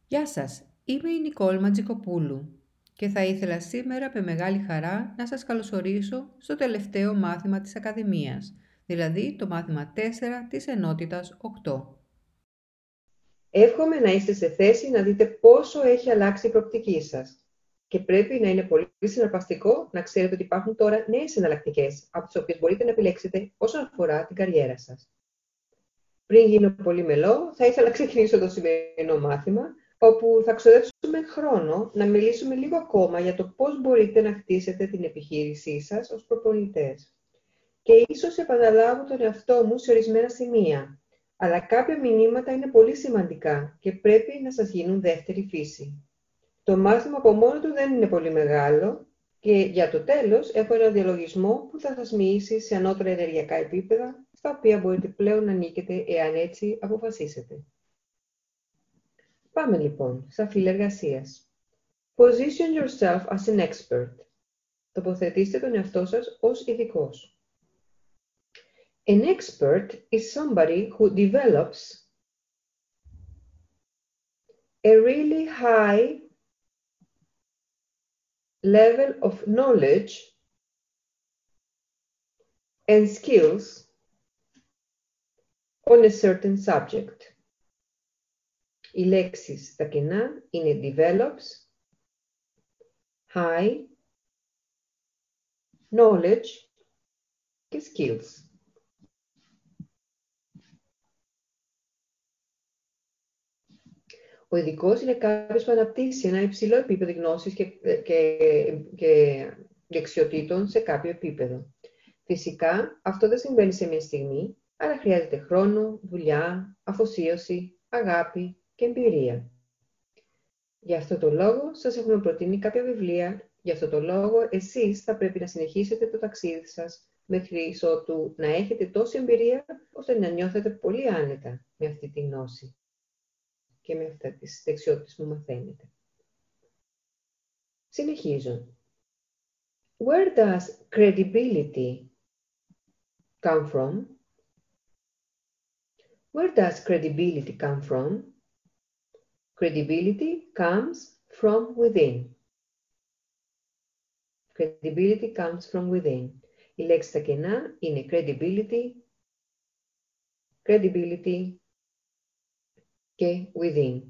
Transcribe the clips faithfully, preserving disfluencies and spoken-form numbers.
Γεια σας, είμαι η Νικόλ Ματζικοπούλου και θα ήθελα σήμερα με μεγάλη χαρά να σας καλωσορίσω στο τελευταίο μάθημα της Ακαδημίας, δηλαδή το μάθημα τέσσερα της ενότητας οκτώ. Εύχομαι να είστε σε θέση να δείτε πόσο έχει αλλάξει η προοπτική σας. Και πρέπει να είναι πολύ συναρπαστικό να ξέρετε ότι υπάρχουν τώρα νέες εναλλακτικές, από τις οποίες μπορείτε να επιλέξετε όσον αφορά την καριέρα σας. Πριν γίνω πολύ μελό, θα ήθελα να ξεκινήσω το σημερινό μάθημα, όπου θα ξοδέψουμε χρόνο να μιλήσουμε λίγο ακόμα για το πώς μπορείτε να χτίσετε την επιχείρησή σας ως προπονητές. Και ίσως επαναλάβω τον εαυτό μου σε ορισμένα σημεία, αλλά κάποια μηνύματα είναι πολύ σημαντικά και πρέπει να σας γίνουν δεύτερη φύση. Το μάθημα από μόνο του δεν είναι πολύ μεγάλο και για το τέλος έχω ένα διαλογισμό που θα σας μοιήσει σε ανώτερα ενεργειακά επίπεδα, στα οποία μπορείτε πλέον να νίκετε εάν έτσι αποφασίσετε. Πάμε λοιπόν στα φύλλα εργασίας. Position yourself as an expert. Τοποθετήστε τον εαυτό σας ως ειδικός. An expert is somebody who develops a really high level of knowledge and skills on a certain subject. Οι λέξεις στα κενά είναι develops, high, knowledge και skills. Ο ειδικός είναι κάποιος που αναπτύσσει ένα υψηλό επίπεδο γνώσης και, και, και δεξιοτήτων σε κάποιο επίπεδο. Φυσικά, αυτό δεν συμβαίνει σε μια στιγμή, αλλά χρειάζεται χρόνο, δουλειά, αφοσίωση, αγάπη και εμπειρία. Γι' αυτό το λόγο σας έχουμε προτείνει κάποια βιβλία, γι' αυτό το λόγο εσείς θα πρέπει να συνεχίσετε το ταξίδι σας μέχρι ότου να έχετε τόση εμπειρία, ώστε να νιώθετε πολύ άνετα με αυτή τη γνώση και με αυτές τις δεξιότητες που μαθαίνετε. Συνεχίζω. Where does credibility come from? Where does credibility come from? Credibility comes from within. Credibility comes from within. Η λέξη στα κενά είναι credibility, credibility και within.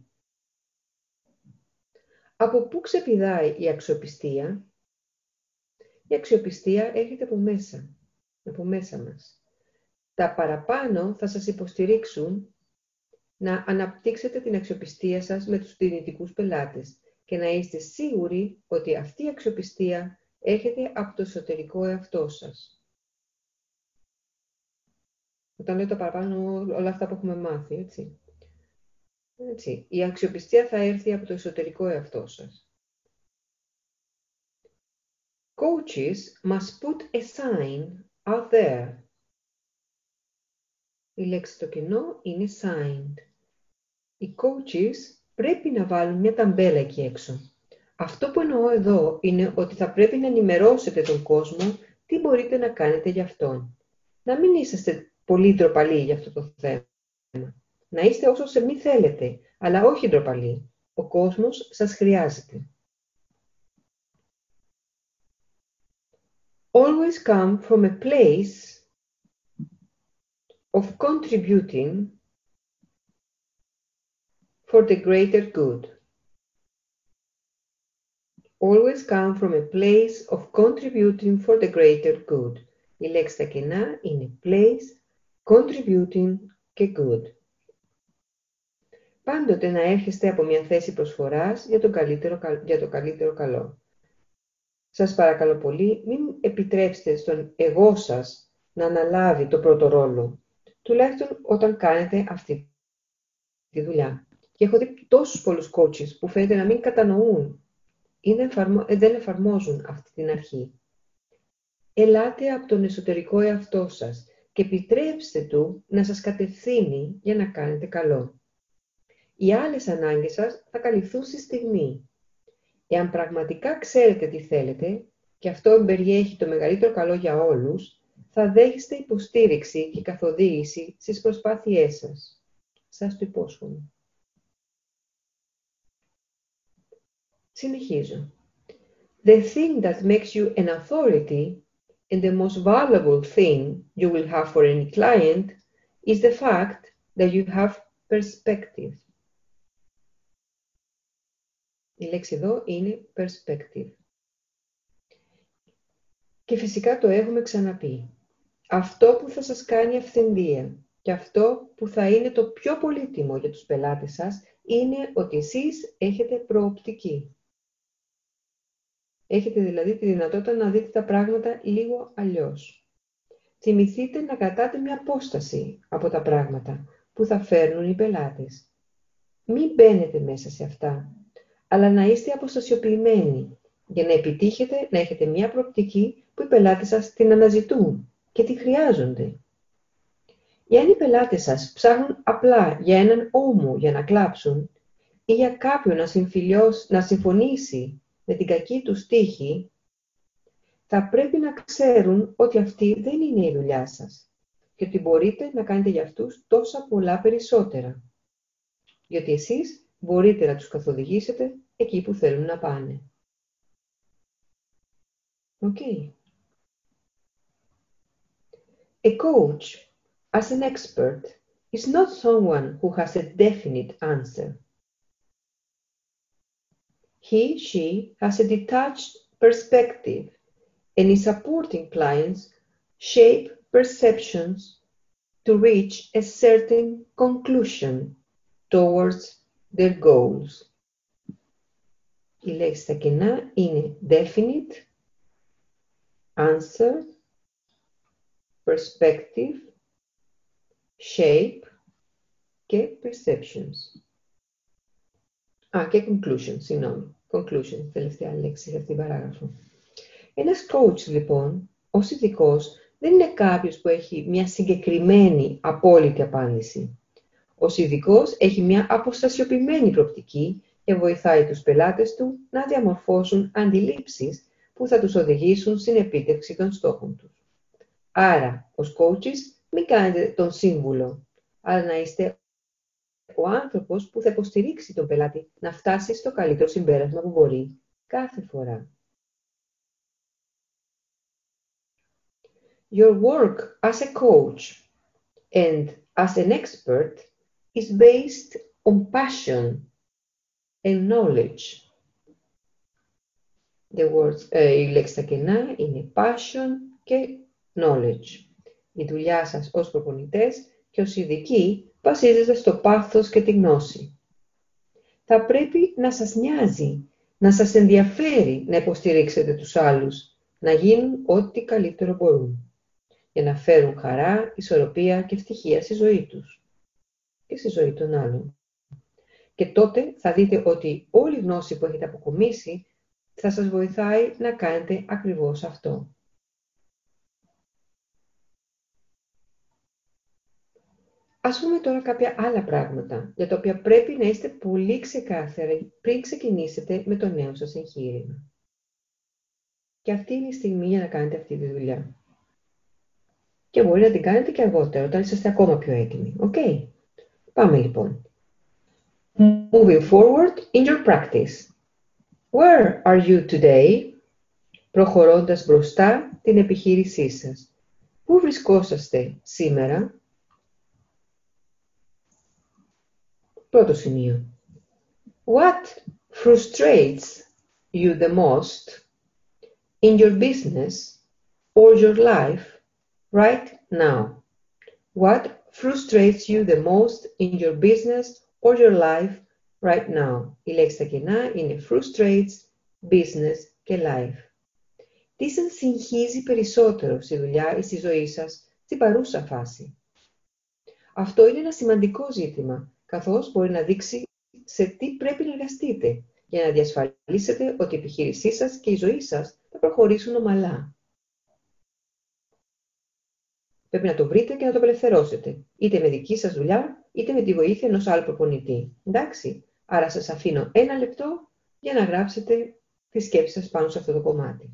Από πού ξεπηδάει η αξιοπιστία? Η αξιοπιστία έρχεται από μέσα, από μέσα μας. Τα παραπάνω θα σας υποστηρίξουν να αναπτύξετε την αξιοπιστία σας με τους δυνητικούς πελάτες και να είστε σίγουροι ότι αυτή η αξιοπιστία έρχεται από το εσωτερικό εαυτό σας. Όταν λέω τα παραπάνω, όλα αυτά που έχουμε μάθει, έτσι. Έτσι. Η αξιοπιστία θα έρθει από το εσωτερικό εαυτό σας. Coaches must put a sign out there. Η λέξη στο κενό είναι signed. Οι coaches πρέπει να βάλουν μια ταμπέλα εκεί έξω. Αυτό που εννοώ εδώ είναι ότι θα πρέπει να ενημερώσετε τον κόσμο τι μπορείτε να κάνετε για αυτόν. Να μην είσαστε πολύ ντροπαλοί για αυτό το θέμα. Να είστε όσο σε μη θέλετε, αλλά όχι ντροπαλοί. Ο κόσμος σας χρειάζεται. Always come from a place of contributing for the greater good. Always come from a place of contributing for the greater good. Η λέξη στα κενά είναι place, contributing και good. Πάντοτε να έρχεστε από μια θέση προσφοράς για, τον καλύτερο, για το καλύτερο καλό. Σας παρακαλώ πολύ, μην επιτρέψετε στον εγώ σας να αναλάβει το πρώτο ρόλο, τουλάχιστον όταν κάνετε αυτή τη δουλειά. Και έχω δει τόσους πολλούς coaches που φαίνεται να μην κατανοούν ή δεν, εφαρμο... δεν εφαρμόζουν αυτή την αρχή. Ελάτε από τον εσωτερικό εαυτό σας και επιτρέψτε του να σας κατευθύνει για να κάνετε καλό. Οι άλλες ανάγκες σας θα καλυφθούν στη στιγμή. Εάν πραγματικά ξέρετε τι θέλετε και αυτό περιέχει το μεγαλύτερο καλό για όλους, θα δέχεστε υποστήριξη και καθοδήγηση στις προσπάθειές σας. Σας το υπόσχομαι. Συνεχίζω. The thing that makes you an authority and the most valuable thing you will have for any client is the fact that you have perspective. Η λέξη εδώ είναι perspective. Και φυσικά το έχουμε ξαναπεί. Αυτό που θα σας κάνει αυθεντία και αυτό που θα είναι το πιο πολύτιμο για τους πελάτες σας είναι ότι εσείς έχετε προοπτική. Έχετε δηλαδή τη δυνατότητα να δείτε τα πράγματα λίγο αλλιώς. Θυμηθείτε να κρατάτε μια απόσταση από τα πράγματα που θα φέρνουν οι πελάτες. Μην μπαίνετε μέσα σε αυτά, αλλά να είστε αποστασιοποιημένοι για να επιτύχετε να έχετε μια προοπτική που οι πελάτες σας την αναζητούν και τη χρειάζονται. Εάν οι πελάτες σας ψάχνουν απλά για έναν ώμο για να κλάψουν ή για κάποιον να, να συμφωνήσει με την κακή του τύχη, θα πρέπει να ξέρουν ότι αυτή δεν είναι η δουλειά σας και ότι μπορείτε να κάνετε για αυτούς τόσα πολλά περισσότερα. Γιατί εσείς μπορείτε να τους καθοδηγήσετε εκεί που θέλουν να πάνε. Okay. A coach, as an expert, is not someone who has a definite answer. He, she has a detached perspective and is supporting clients shape perceptions to reach a certain conclusion towards their goals. Η λέξη στα κενά είναι definite, answer, perspective, shape και perceptions. Α, και conclusion, συγγνώμη. Conclusion, τελευταία λέξη σε αυτήν την παράγραφο. Ένας coach, λοιπόν, ως ειδικός, δεν είναι κάποιος που έχει μια συγκεκριμένη απόλυτη απάντηση. Ως ειδικός έχει μια αποστασιοποιημένη προοπτική και βοηθάει τους πελάτες του να διαμορφώσουν αντιλήψεις που θα τους οδηγήσουν στην επίτευξη των στόχων τους. Άρα, ως coaches, μην κάνετε τον σύμβουλο, αλλά να είστε ο άνθρωπος που θα υποστηρίξει τον πελάτη να φτάσει στο καλύτερο συμπέρασμα που μπορεί κάθε φορά. Your work as a coach and as an expert is based on passion and knowledge. The words, ε, η λέξη στα κενά είναι passion και knowledge. Η δουλειά σας ως προπονητές και ως ειδικοί βασίζεται στο πάθος και τη γνώση. Θα πρέπει να σας νοιάζει, να σας ενδιαφέρει να υποστηρίξετε τους άλλους, να γίνουν ό,τι καλύτερο μπορούν, για να φέρουν χαρά, ισορροπία και ευτυχία στη ζωή τους και στη ζωή των άλλων. Και τότε θα δείτε ότι όλη η γνώση που έχετε αποκομίσει θα σας βοηθάει να κάνετε ακριβώς αυτό. Ας πούμε τώρα κάποια άλλα πράγματα, για τα οποία πρέπει να είστε πολύ ξεκάθαροι πριν ξεκινήσετε με το νέο σας εγχείρημα. Και αυτή είναι η στιγμή για να κάνετε αυτή τη δουλειά. Και μπορεί να την κάνετε και αργότερα, όταν είστε ακόμα πιο έτοιμοι. Okay? Πάμε λοιπόν. Moving forward in your practice. Where are you today? Προχωρώντας μπροστά την επιχείρησή σας. Πού βρισκόσαστε σήμερα? Πρώτο σημείο. What frustrates you the most in your business or your life right now? What frustrates you the most in your business or your life right now? Η λέξη στα κενά είναι frustrates, business και life. Τι σας συγχύζει περισσότερο στη δουλειά ή στη ζωή σας στην παρούσα φάση? Αυτό είναι ένα σημαντικό ζήτημα, καθώς μπορεί να δείξει σε τι πρέπει να εργαστείτε για να διασφαλίσετε ότι η επιχείρησή σας και η ζωή σας θα προχωρήσουν ομαλά. Πρέπει να το βρείτε και να το απελευθερώσετε, είτε με δική σας δουλειά, είτε με τη βοήθεια ενός άλλου προπονητή. Εντάξει, άρα σας αφήνω ένα λεπτό για να γράψετε τη σκέψη σας πάνω σε αυτό το κομμάτι.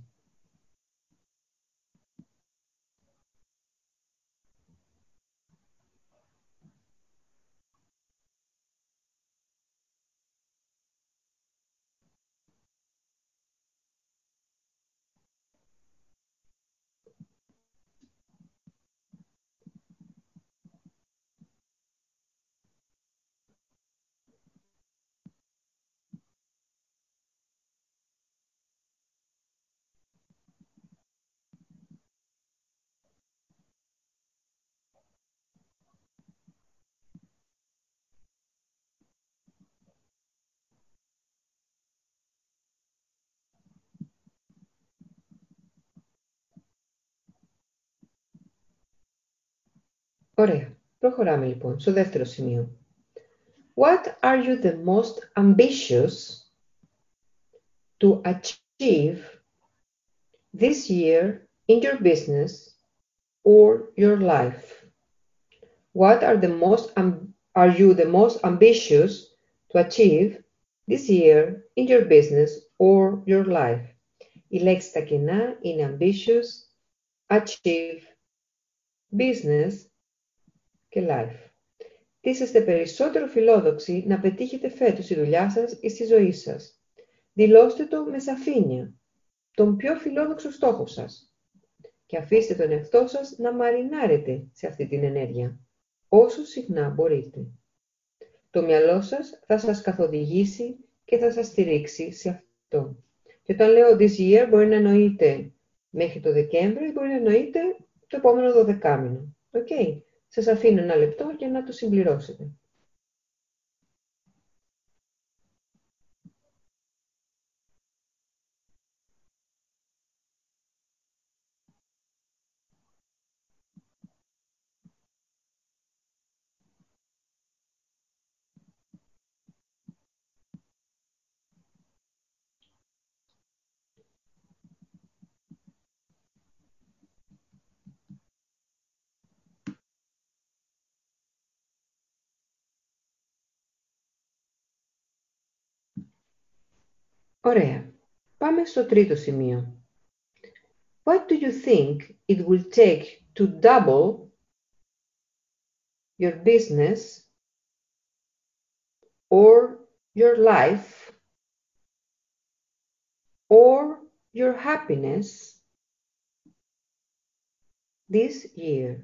Ωραία. Προχωράμε λοιπόν στο δεύτερο σημείο. What are you the most ambitious to achieve this year in your business or your life? What are the most are you the most ambitious to achieve this year in your business or your life? Η λέξη στα κενά είναι ambitious, achieve, business και life. Τι είσαστε περισσότερο φιλόδοξοι να πετύχετε φέτος στη δουλειά σας ή στη ζωή σας? Δηλώστε το με σαφήνεια, τον πιο φιλόδοξο στόχο σας. Και αφήστε τον εαυτό σας να μαρινάρετε σε αυτή την ενέργεια, όσο συχνά μπορείτε. Το μυαλό σας θα σας καθοδηγήσει και θα σας στηρίξει σε αυτό. Και όταν λέω this year μπορεί να εννοείται μέχρι το Δεκέμβριο ή μπορεί να εννοείται το επόμενο δωδεκάμηνο. Okay. Σας αφήνω ένα λεπτό για να το συμπληρώσετε. Ωραία. Πάμε στο τρίτο σημείο. What do you think it will take to double your business or your life or your happiness this year?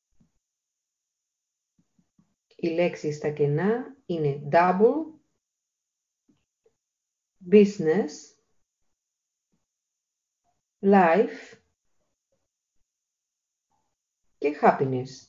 Η λέξη στα κενά είναι double, business, life και happiness.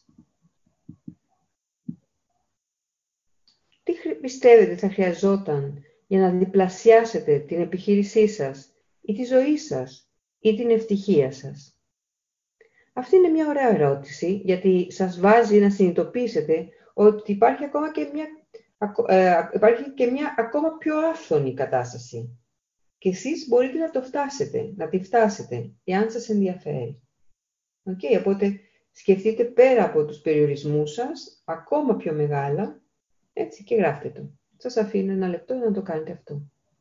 Τι πιστεύετε θα χρειαζόταν για να διπλασιάσετε την επιχείρησή σας ή τη ζωή σας ή την ευτυχία σας? Αυτή είναι μια ωραία ερώτηση, γιατί σας βάζει να συνειδητοποιήσετε ότι υπάρχει ακόμα και μια, ε, υπάρχει και μια ακόμα πιο άφθονη κατάσταση. Και εσείς μπορείτε να το φτάσετε, να τη φτάσετε, εάν σας ενδιαφέρει. Okay, οπότε σκεφτείτε πέρα από τους περιορισμούς σας, ακόμα πιο μεγάλα, έτσι, και γράφτε το. Σας αφήνω ένα λεπτό για να το κάνετε αυτό.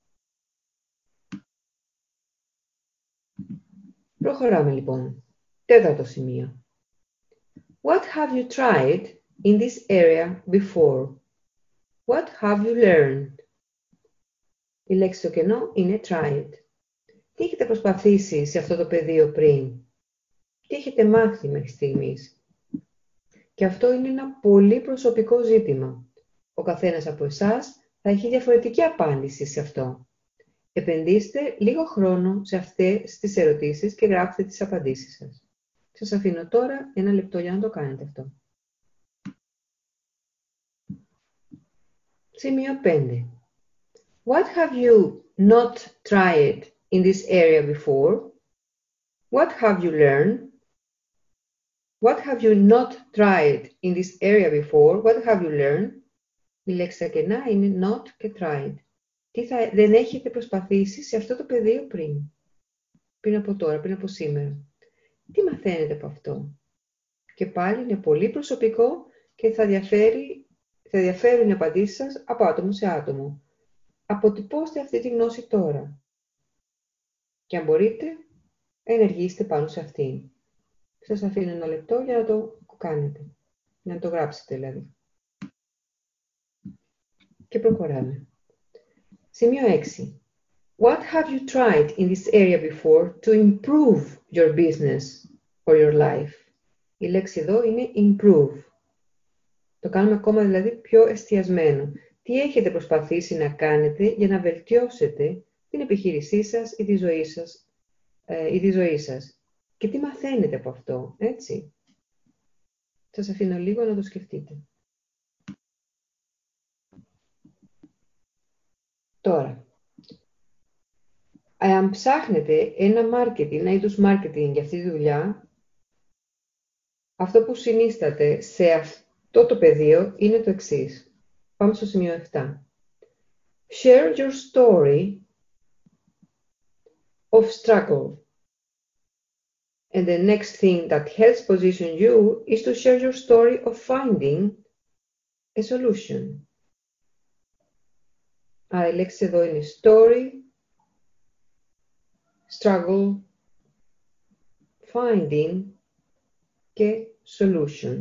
Προχωράμε λοιπόν. Τέταρτο σημείο. What have you tried in this area before? What have you learned? Η λέξη στο κενό είναι tried. Τι έχετε προσπαθήσει σε αυτό το πεδίο πριν? Τι έχετε μάθει μέχρι στιγμής? Και αυτό είναι ένα πολύ προσωπικό ζήτημα. Ο καθένας από εσάς θα έχει διαφορετική απάντηση σε αυτό. Επενδύστε λίγο χρόνο σε αυτές τις ερωτήσεις και γράψτε τις απαντήσεις σας. Σας αφήνω τώρα ένα λεπτό για να το κάνετε αυτό. Σημείο πέντε. What have you not tried in this area before? What have you learned? What have you not tried in this area before? What have you learned? Η λέξη στα κενά είναι not και tried. Τι θα, δεν έχετε προσπαθήσει σε αυτό το πεδίο πριν. Πριν από τώρα, πριν από σήμερα. Τι μαθαίνετε από αυτό? Και πάλι είναι πολύ προσωπικό και θα, διαφέρει, θα διαφέρουν οι απαντήσεις σας από άτομο σε άτομο. Αποτυπώστε αυτή τη γνώση τώρα. Και αν μπορείτε, ενεργήστε πάνω σε αυτήν. Σας αφήνω ένα λεπτό για να το κάνετε. Για να το γράψετε δηλαδή. Και προχωράμε. Σημείο έξι. What have you tried in this area before to improve your business or your life? Η λέξη εδώ είναι improve. Το κάνουμε ακόμα δηλαδή πιο εστιασμένο. Τι έχετε προσπαθήσει να κάνετε για να βελτιώσετε την επιχείρησή σας ή τη ζωή σας, ε, ή τη ζωή σας. Και τι μαθαίνετε από αυτό, έτσι. Σας αφήνω λίγο να το σκεφτείτε. Τώρα, αν ψάχνετε ένα marketing, ένα είδους marketing για αυτή τη δουλειά, Αυτό που συνίσταται σε αυτό το πεδίο είναι το εξής. Πάμε στο σημείο επτά. Share your story of struggle. And the next thing that helps position you is to share your story of finding a solution. Άρα η λέξη εδώ είναι story, struggle, finding και solution.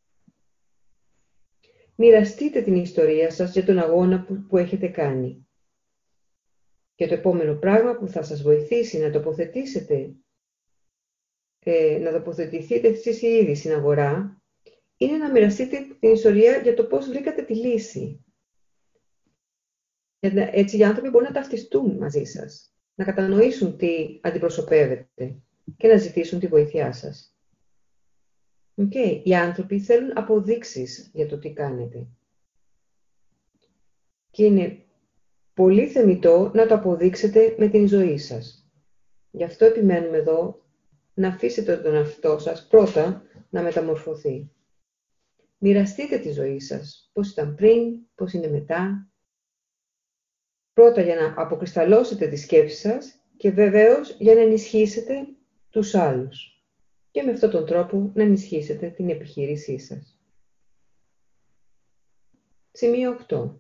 Μοιραστείτε την ιστορία σας για τον αγώνα που, που έχετε κάνει. Και το επόμενο πράγμα που θα σας βοηθήσει να τοποθετήσετε, ε, να τοποθετηθείτε εσείς οι ίδιοι στην αγορά, είναι να μοιραστείτε την ιστορία για το πώς βρήκατε τη λύση. Έτσι οι άνθρωποι μπορούν να ταυτιστούν μαζί σας, να κατανοήσουν τι αντιπροσωπεύετε και να ζητήσουν τη βοήθειά σας. Okay. Οι άνθρωποι θέλουν αποδείξεις για το τι κάνετε. Και είναι πολύ θεμιτό να το αποδείξετε με την ζωή σας. Γι' αυτό επιμένουμε εδώ να αφήσετε τον εαυτό σας πρώτα να μεταμορφωθεί. Μοιραστείτε τη ζωή σας, πώς ήταν πριν, πώς είναι μετά. Πρώτα για να αποκρισταλώσετε τη σκέψη σας και βεβαίως για να ενισχύσετε τους άλλους. Και με αυτόν τον τρόπο να ενισχύσετε την επιχείρησή σας. Σημείο οκτώ.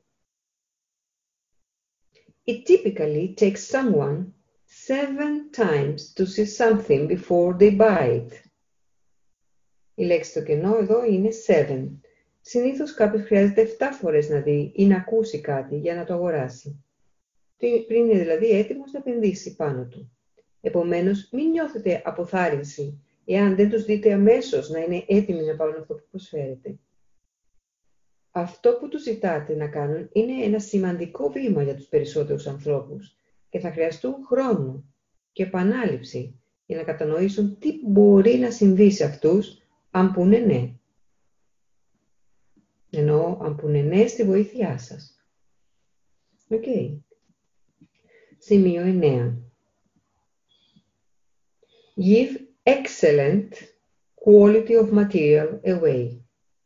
It typically takes someone seven times to see something before they buy it. Η λέξη στο κενό εδώ είναι seven. Συνήθως κάποιος χρειάζεται επτά φορές να δει ή να ακούσει κάτι για να το αγοράσει. Πριν είναι δηλαδή έτοιμος να επενδύσει πάνω του. Επομένως, μην νιώθετε αποθάρρυνση εάν δεν τους δείτε αμέσως να είναι έτοιμοι να πάρουν αυτό που προσφέρετε. Αυτό που τους ζητάτε να κάνουν είναι ένα σημαντικό βήμα για τους περισσότερους ανθρώπους και θα χρειαστούν χρόνο και επανάληψη για να κατανοήσουν τι μπορεί να συμβεί σε αυτούς αν πούνε ναι. Εννοώ αν πούνε ναι στη βοήθειά σας. Οκ. Okay. Σημείο εννέα. Give excellent quality of material away.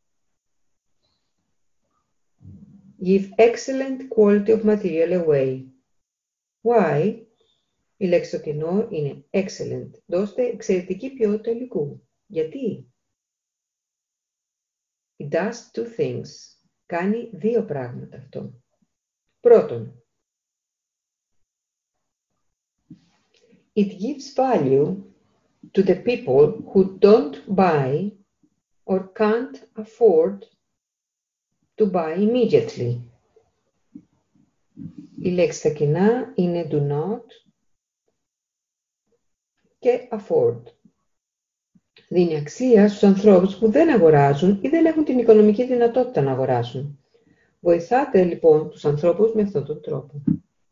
Give excellent quality of material away. Why? Η λέξη στο κενό είναι excellent. Δώστε εξαιρετική ποιότητα υλικού. Γιατί? It does two things. Κάνει δύο πράγματα αυτό. Πρώτον, it gives value to the people who don't buy or can't afford to buy immediately. Η λέξη στα κοινά είναι do not και afford. Δίνει αξία στους ανθρώπους που δεν αγοράζουν ή δεν έχουν την οικονομική δυνατότητα να αγοράσουν. Βοηθάτε λοιπόν τους ανθρώπους με αυτόν τον τρόπο.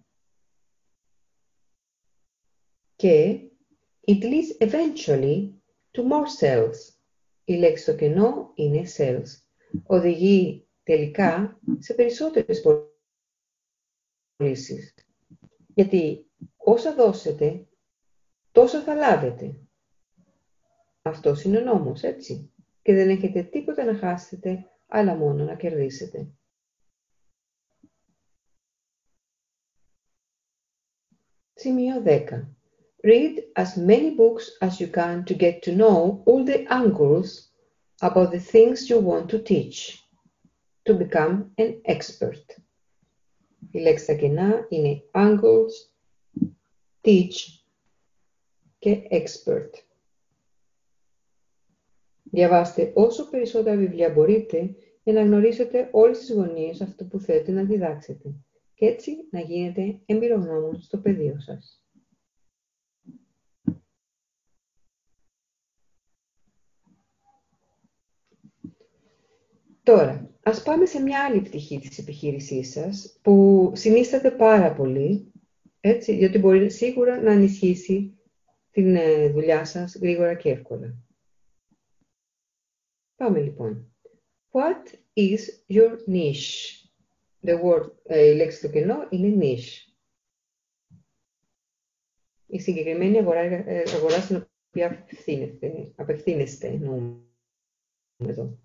Και it leads eventually to more sales. Η λέξη στο κενό είναι sales. Οδηγεί τελικά σε περισσότερες πωλήσεις. Γιατί όσα δώσετε, τόσα θα λάβετε. Αυτός είναι ο νόμος, έτσι. Και δεν έχετε τίποτα να χάσετε, αλλά μόνο να κερδίσετε. Σημείο δέκα. Read as many books as you can to get to know all the angles about the things you want to teach, to become an expert. Η λέξη στα κενά είναι angles, teach και expert. Διαβάστε όσο περισσότερα βιβλία μπορείτε για να γνωρίσετε όλες τις γωνίες αυτό που θέλετε να διδάξετε και έτσι να γίνετε εμπειρογνώμων στο πεδίο σας. Τώρα, ας πάμε σε μια άλλη πτυχή της επιχείρησής σας που συνίσταται πάρα πολύ, έτσι, γιατί μπορεί σίγουρα να ενισχύσει την δουλειά σας γρήγορα και εύκολα. Πάμε λοιπόν. What is your niche? The word, ε, η λέξη στο κενό είναι niche. Η συγκεκριμένη αγορά, αγορά στην οποία απευθύνεστε, απευθύνεστε εννοούμε. εδώ.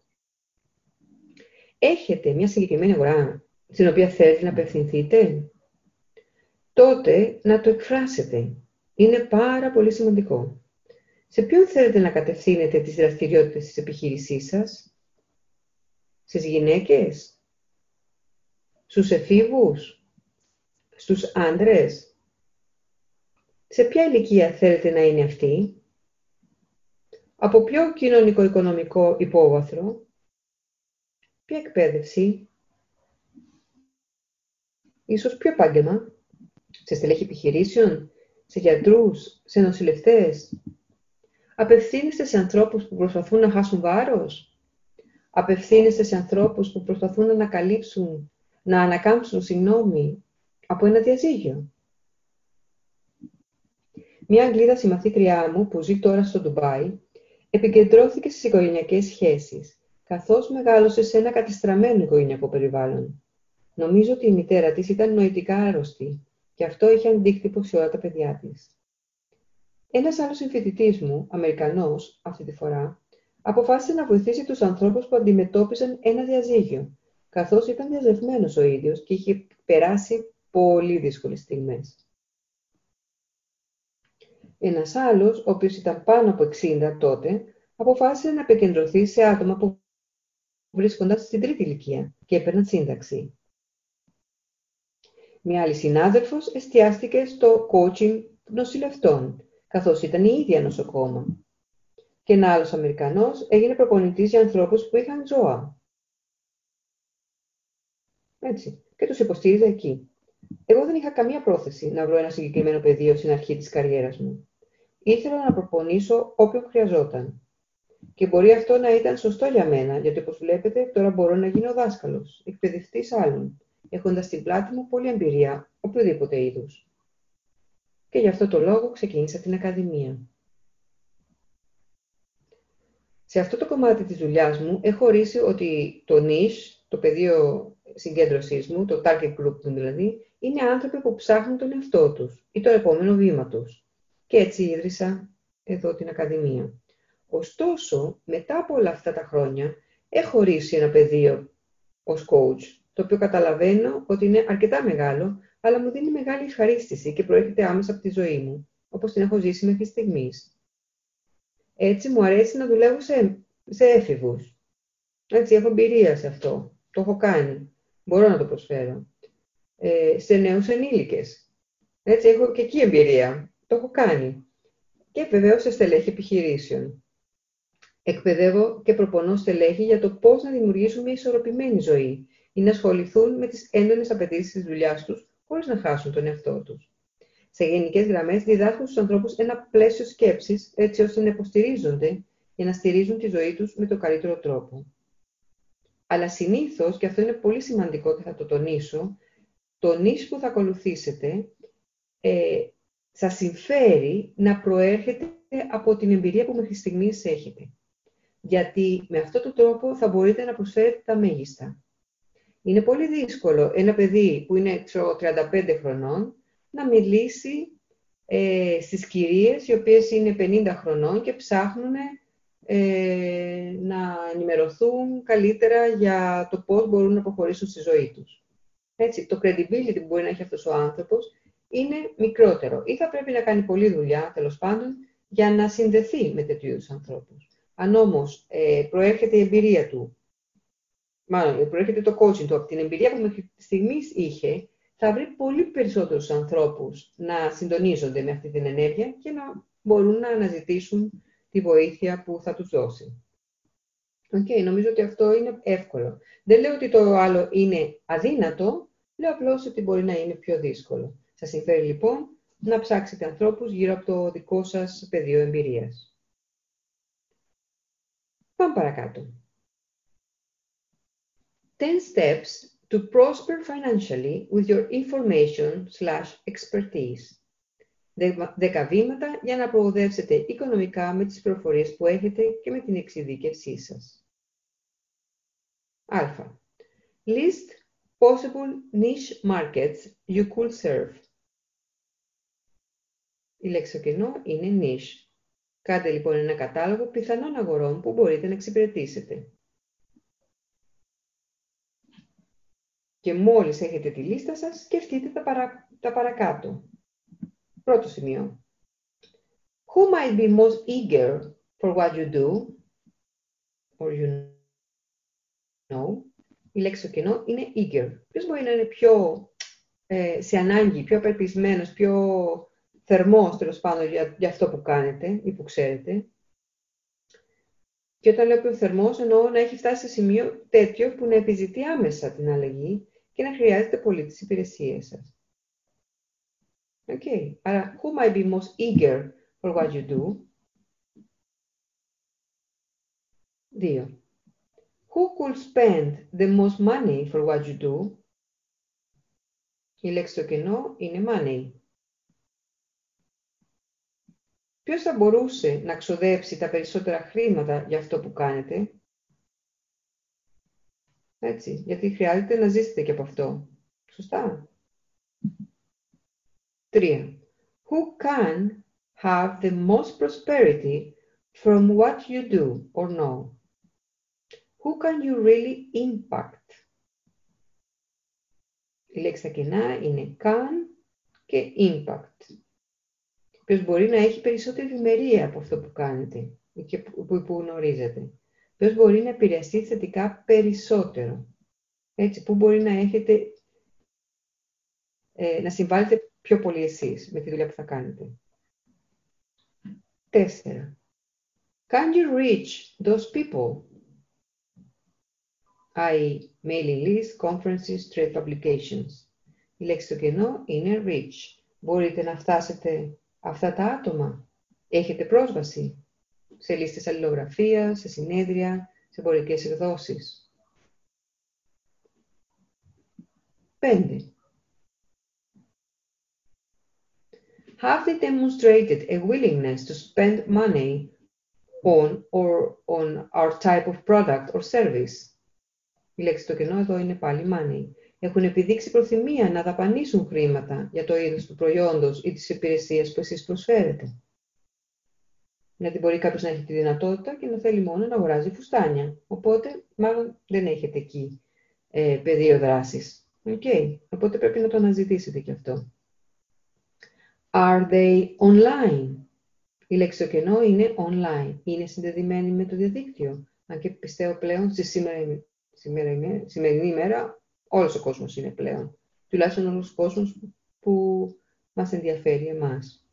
Έχετε μια συγκεκριμένη αγορά στην οποία θέλετε να απευθυνθείτε? Τότε να το εκφράσετε. Είναι πάρα πολύ σημαντικό. Σε ποιον θέλετε να κατευθύνετε τις δραστηριότητες της επιχείρησής σας? Στις γυναίκες? Στους εφήβους? Στους άντρες? Σε ποια ηλικία θέλετε να είναι αυτοί? Από ποιο κοινωνικο-οικονομικό υπόβαθρο? Ποια εκπαίδευση? Ίσως ποιο επάγγελμα? Σε στελέχη επιχειρήσεων? Σε γιατρούς? Σε νοσηλευτές? Απευθύνεστε σε ανθρώπους που προσπαθούν να χάσουν βάρος? Απευθύνεστε σε ανθρώπους που προσπαθούν να ανακαλύψουν, να ανακάμψουν, συγγνώμη, από ένα διαζύγιο? Μια Αγγλίδα συμμαθήτριά μου που ζει τώρα στο Ντουμπάι επικεντρώθηκε στις οικογενειακές σχέσεις, καθώς μεγάλωσε σε ένα κατεστραμμένο οικογενειακό περιβάλλον. Νομίζω ότι η μητέρα της ήταν νοητικά άρρωστη και αυτό είχε αντίκτυπο σε όλα τα παιδιά της. Ένας άλλος συμφοιτητής μου, Αμερικανός αυτή τη φορά, αποφάσισε να βοηθήσει τους ανθρώπους που αντιμετώπιζαν ένα διαζύγιο, καθώς ήταν διαζευμένος ο ίδιος και είχε περάσει πολύ δύσκολες στιγμές. Ένας άλλος, ο οποίος ήταν πάνω από εξήντα τότε, αποφάσισε να επικεντρωθεί σε άτομα που βρίσκονταν στην τρίτη ηλικία και έπαιρναν σύνταξη. Μια άλλη συνάδελφος εστιάστηκε στο coaching νοσηλευτών, καθώς ήταν η ίδια νοσοκόμα. Και ένα άλλος Αμερικανός έγινε προπονητής για ανθρώπους που είχαν ζώα. Έτσι, και τους υποστήριζε εκεί. Εγώ δεν είχα καμία πρόθεση να βρω ένα συγκεκριμένο πεδίο στην αρχή της καριέρας μου. Ήθελα να προπονήσω όποιον χρειαζόταν. Και μπορεί αυτό να ήταν σωστό για μένα, γιατί όπως βλέπετε τώρα μπορώ να γίνω δάσκαλος, εκπαιδευτής άλλων, έχοντας στην πλάτη μου πολλή εμπειρία, οποιοδήποτε είδους. Και γι' αυτό το λόγο ξεκίνησα την Ακαδημία. Σε αυτό το κομμάτι της δουλειάς μου έχω ορίσει ότι το niche, το πεδίο συγκέντρωσής μου, το target group μου δηλαδή, είναι άνθρωποι που ψάχνουν τον εαυτό τους ή το επόμενο βήμα τους. Και έτσι ίδρυσα εδώ την Ακαδημία. Ωστόσο, μετά από όλα αυτά τα χρόνια, έχω ορίσει ένα πεδίο ως coach, το οποίο καταλαβαίνω ότι είναι αρκετά μεγάλο, αλλά μου δίνει μεγάλη ευχαρίστηση και προέρχεται άμεσα από τη ζωή μου, όπως την έχω ζήσει μέχρι στιγμής. Έτσι, μου αρέσει να δουλεύω σε, σε έφηβους. Έτσι, έχω εμπειρία σε αυτό. Το έχω κάνει. Μπορώ να το προσφέρω. Ε, σε νέους ενήλικες. Έτσι, έχω και εκεί εμπειρία. Το έχω κάνει. Και βεβαίως σε στελέχη επιχειρήσεων. Εκπαιδεύω και προπονώ στελέχη για το πώς να δημιουργήσουν μια ισορροπημένη ζωή ή να ασχοληθούν με τις έντονες απαιτήσεις της δουλειάς τους, χωρίς να χάσουν τον εαυτό τους. Σε γενικές γραμμές, διδάσκω στους ανθρώπους ένα πλαίσιο σκέψης, έτσι ώστε να υποστηρίζονται και να στηρίζουν τη ζωή τους με τον καλύτερο τρόπο. Αλλά συνήθως, και αυτό είναι πολύ σημαντικό και θα το τονίσω, το niche που θα ακολουθήσετε ε, σας συμφέρει να προέρχεται από την εμπειρία που μέχρι στιγμής έχετε. Γιατί με αυτόν τον τρόπο θα μπορείτε να προσφέρετε τα μέγιστα. Είναι πολύ δύσκολο ένα παιδί που είναι ξέρω, τριάντα πέντε χρονών να μιλήσει ε, στις κυρίες οι οποίες είναι πενήντα χρονών και ψάχνουν ε, να ενημερωθούν καλύτερα για το πώς μπορούν να προχωρήσουν στη ζωή τους. Έτσι, το credibility που μπορεί να έχει αυτός ο άνθρωπος είναι μικρότερο ή θα πρέπει να κάνει πολλή δουλειά, τέλος πάντων, για να συνδεθεί με τέτοιου είδους ανθρώπους. Αν όμως ε, προέρχεται η εμπειρία του, μάλλον προέρχεται το coaching του από την εμπειρία που μέχρι στιγμής είχε, θα βρει πολύ περισσότερους ανθρώπους να συντονίζονται με αυτή την ενέργεια και να μπορούν να αναζητήσουν τη βοήθεια που θα τους δώσει. Okay, νομίζω ότι αυτό είναι εύκολο. Δεν λέω ότι το άλλο είναι αδύνατο, λέω απλώς ότι μπορεί να είναι πιο δύσκολο. Σας συμφέρει λοιπόν να ψάξετε ανθρώπους γύρω από το δικό σας πεδίο εμπειρίας. Πάμε παρακάτω. ten steps to prosper financially with your information slash expertise. δέκα βήματα για να προοδεύσετε οικονομικά με τις πληροφορίες που έχετε και με την εξειδίκευσή σας. Α. List possible niche markets you could serve. Η λέξη στο κενό είναι niche. Κάντε λοιπόν ένα κατάλογο πιθανών αγορών που μπορείτε να εξυπηρετήσετε. Και μόλις έχετε τη λίστα σας, σκεφτείτε τα, παρα... τα παρακάτω. Πρώτο σημείο. Who might be most eager for what you do or you know? Η λέξη στο κενό είναι eager. Ποιος μπορεί να είναι πιο ε, σε ανάγκη, πιο απελπισμένος, πιο θερμός τέλος πάντων για, για αυτό που κάνετε ή που ξέρετε. Και όταν λέω πιο θερμός, εννοώ να έχει φτάσει σε σημείο τέτοιο που να επιζητεί άμεσα την αλλαγή και να χρειάζεται πολύ τις υπηρεσίες σας. Okay. Άρα, who might be most eager for what you do? Δύο. Who could spend the most money for what you do? Η λέξη στο κενό είναι money. Ποιος θα μπορούσε να ξοδέψει τα περισσότερα χρήματα για αυτό που κάνετε? Έτσι, γιατί χρειάζεται να ζήσετε και από αυτό. Σωστά. Τρία. Who can have the most prosperity from what you do or know? Who can you really impact? Η λέξη στα κενά είναι can και impact. Ποιος μπορεί να έχει περισσότερη ευημερία από αυτό που κάνετε και που, που γνωρίζετε. Ποιος μπορεί να επηρεαστεί θετικά περισσότερο. Έτσι, που μπορεί να έχετε, ε, να συμβάλλετε πιο πολύ εσείς με τη δουλειά που θα κάνετε. Τέσσερα. Can you reach those people? that is, mailing lists, conferences, trade publications. Η λέξη στο κενό είναι reach. Μπορείτε να φτάσετε αυτά τα άτομα. Έχετε πρόσβαση σε λίστες αλληλογραφίας, σε συνέδρια, σε εμπορικές εκδόσεις. Πέντε. Have they demonstrated a willingness to spend money on or on our type of product or service? Η λέξη στο κενό εδώ είναι πάλι money. Έχουν επιδείξει προθυμία να δαπανίσουν χρήματα για το είδος του προϊόντος ή της υπηρεσίας που εσείς προσφέρετε. Γιατί μπορεί κάποιος να έχει τη δυνατότητα και να θέλει μόνο να αγοράζει φουστάνια. Οπότε, μάλλον δεν έχετε εκεί ε, πεδίο δράσης. Okay. Οπότε πρέπει να το αναζητήσετε και αυτό. Are they online? Η λέξη στο κενό είναι online. Είναι συνδεδεμένοι με το διαδίκτυο. Αν και πιστεύω πλέον στη σήμερα, σήμερα, σημερινή ημέρα όλος ο κόσμος είναι πλέον. Τουλάχιστον όλος ο κόσμος που μας ενδιαφέρει εμάς.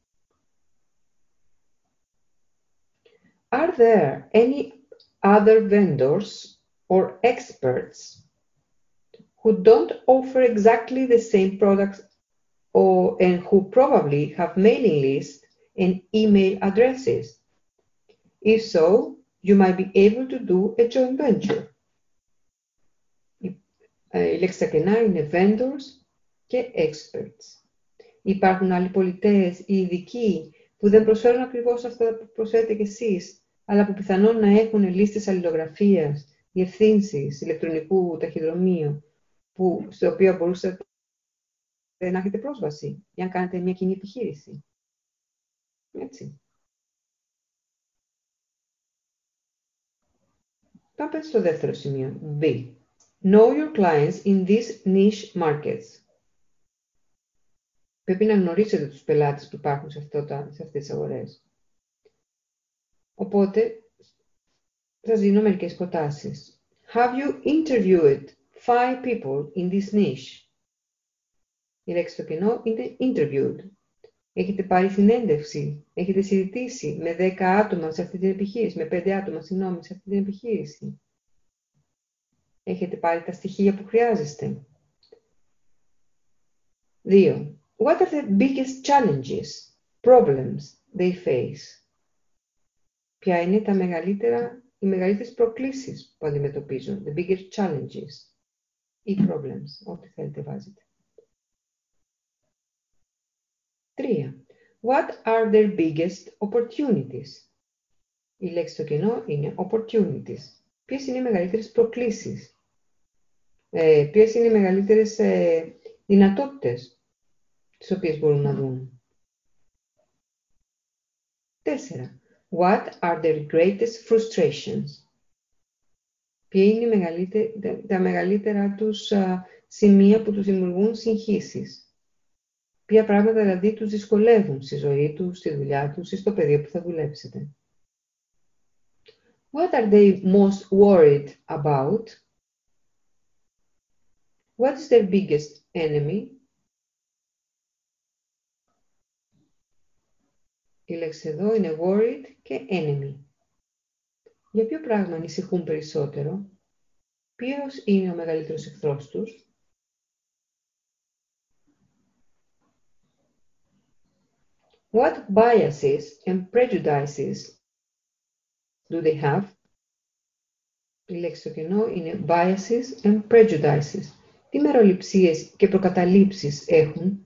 Are there any other vendors or experts who don't offer exactly the same products or, and who probably have mailing lists and email addresses? If so, you might be able to do a joint venture. Η λέξη στα κενά είναι vendors και experts. Υπάρχουν άλλοι πολιτές ή ειδικοί που δεν προσφέρουν ακριβώς αυτά που προσφέρετε κι εσείς, αλλά που πιθανόν να έχουν λίστες αλληλογραφίας, διευθύνσεις, ηλεκτρονικού ταχυδρομείου, που, στο οποίο μπορούσατε να έχετε πρόσβαση, για να κάνετε μια κοινή επιχείρηση. Έτσι. Πάμε στο δεύτερο σημείο, B. Know your clients in these niche markets. Πρέπει να γνωρίσετε τους πελάτες που υπάρχουν σε, αυτό τα, σε αυτές τις αγορές. Οπότε, σας δίνω μερικές προτάσεις. Have you interviewed five people in this niche? Η λέξη στο κενό είναι interviewed. Έχετε πάρει συνέντευξη, έχετε συζητήσει με δέκα άτομα σε αυτή την επιχείρηση, με πέντε άτομα, συγγνώμη, σε αυτή την επιχείρηση. Έχετε πάρει τα στοιχεία που χρειάζεστε. Δύο. What are the biggest challenges, problems they face? Ποια είναι τα μεγαλύτερα, οι μεγαλύτερες προκλήσεις που αντιμετωπίζουν, the biggest challenges ή problems, ό,τι θέλετε βάζετε. Τρία. What are their biggest opportunities? Η λέξη στο κενό είναι opportunities. Ποιες είναι οι μεγαλύτερες προκλήσεις? Ε, ποιες είναι οι μεγαλύτερες ε, δυνατότητες τις οποίες μπορούν να δουν? Τέσσερα. What are their greatest frustrations? Ποια είναι οι μεγαλύτερα, τα, τα μεγαλύτερα τους α, σημεία που τους δημιουργούν συγχύσεις. Ποια πράγματα δηλαδή τους δυσκολεύουν στη ζωή τους, στη δουλειά τους ή στο πεδίο που θα δουλέψετε. What are they most worried about? What is their biggest enemy? Η λέξη εδώ είναι worried και enemy. Για ποιο πράγμα ανησυχούν περισσότερο? Ποιος είναι ο μεγαλύτερος εχθρός τους? What biases and prejudices do they have? Η λέξη στο κενό είναι biases and prejudices. Τι μεροληψίες και προκαταλήψεις έχουν?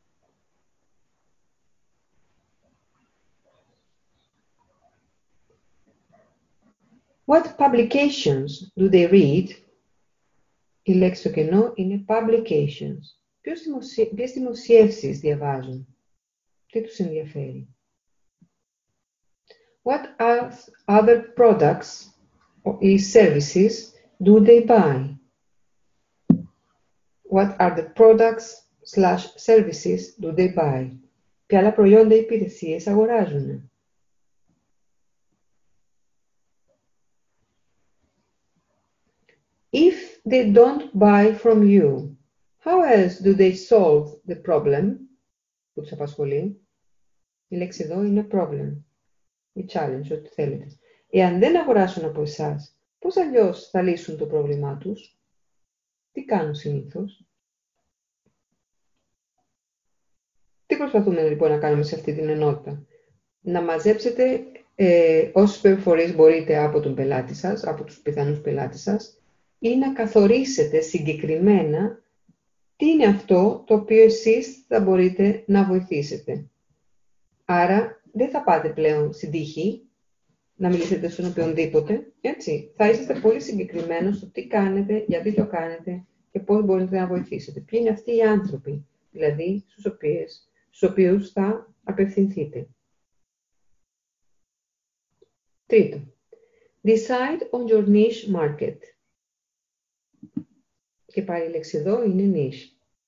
What publications do they read? Η λέξη στο κενό είναι publications. Ποιες δημοσι... δημοσιεύσεις διαβάζουν? Τι τους ενδιαφέρει? What other products or services do they buy? What are the products slash services do they buy? Ποια άλλα προϊόντα ή υπηρεσίες αγοράζουν? If they don't buy from you, how else do they solve the problem? Που τους απασχολεί. Η λέξη εδώ είναι problem. Η challenge, ό,τι θέλετε. Εάν δεν αγοράσουν από εσάς, πώς αλλιώς θα λύσουν το πρόβλημά τους? Τι κάνουν συνήθως? Τι προσπαθούμε λοιπόν να κάνουμε σε αυτή την ενότητα? Να μαζέψετε ε, όσες πληροφορίες μπορείτε από τον πελάτη σας, από τους πιθανούς πελάτες σας, ή να καθορίσετε συγκεκριμένα τι είναι αυτό το οποίο εσείς θα μπορείτε να βοηθήσετε. Άρα δεν θα πάτε πλέον στην τύχη να μιλήσετε στον οποιονδήποτε, έτσι. Θα είσαστε πολύ συγκεκριμένος στο τι κάνετε, γιατί το κάνετε και πώς μπορείτε να βοηθήσετε. Ποιοι είναι αυτοί οι άνθρωποι, δηλαδή στους οποίους, στους οποίους θα απευθυνθείτε. Τρίτο. Decide on your niche market. Και πάλι η λέξη εδώ είναι niche.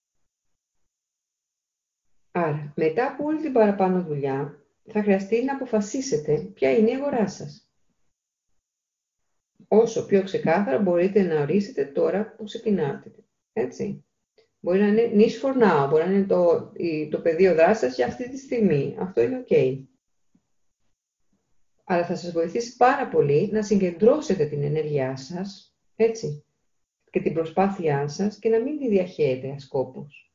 Άρα, μετά από όλη την παραπάνω δουλειά, θα χρειαστεί να αποφασίσετε ποια είναι η αγορά σας. Όσο πιο ξεκάθαρα μπορείτε να ορίσετε τώρα που ξεκινάτε. Έτσι. Μπορεί να είναι niche for now, μπορεί να είναι το, το πεδίο δράσης σας για αυτή τη στιγμή. Αυτό είναι ok. Αλλά θα σας βοηθήσει πάρα πολύ να συγκεντρώσετε την ενέργειά σας, έτσι, και την προσπάθειά σας και να μην τη διαχέετε ασκόπως.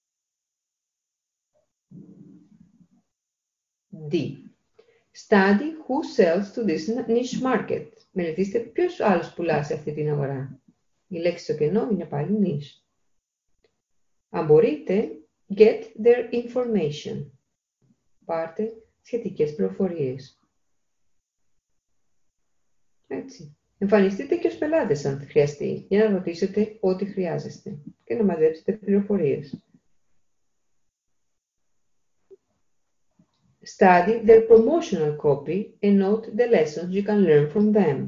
D. Study who sells to this niche market. Μελετήστε ποιος άλλος πουλά σε αυτή την αγορά. Η λέξη στο κενό είναι πάλι niche. Αν μπορείτε, get their information. Πάρτε σχετικές πληροφορίες. Έτσι. Εμφανιστείτε και ως πελάτες αν χρειαστεί, για να ρωτήσετε ό,τι χρειάζεστε και να μαζέψετε πληροφορίες. Study their promotional copy and note the lessons you can learn from them.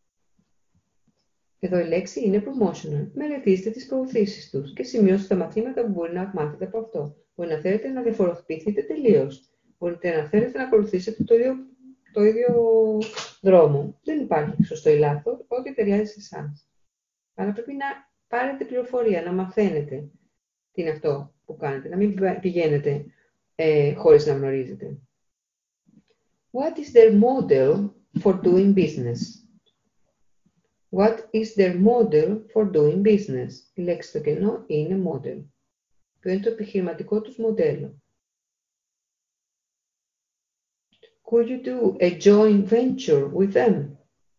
Εδώ η λέξη είναι promotional. Μελετήστε τις προωθήσεις τους και σημειώστε τα μαθήματα που μπορεί να μάθετε από αυτό. Μπορεί να θέλετε να διαφοροποιηθείτε τελείως. Μπορείτε να θέλετε να ακολουθήσετε το ίδιο, το ίδιο δρόμο. Δεν υπάρχει σωστό ή λάθος, ό,τι ταιριάζει σε εσάς. Αλλά πρέπει να πάρετε πληροφορία, να μαθαίνετε τι είναι αυτό που κάνετε, να μην πηγαίνετε ε, χωρίς να γνωρίζετε. What is their model for doing business? What is their model for doing business? Η λέξη στο κενό είναι model. Ποιο είναι το επιχειρηματικό τους μοντέλο? Could you do a joint venture with them?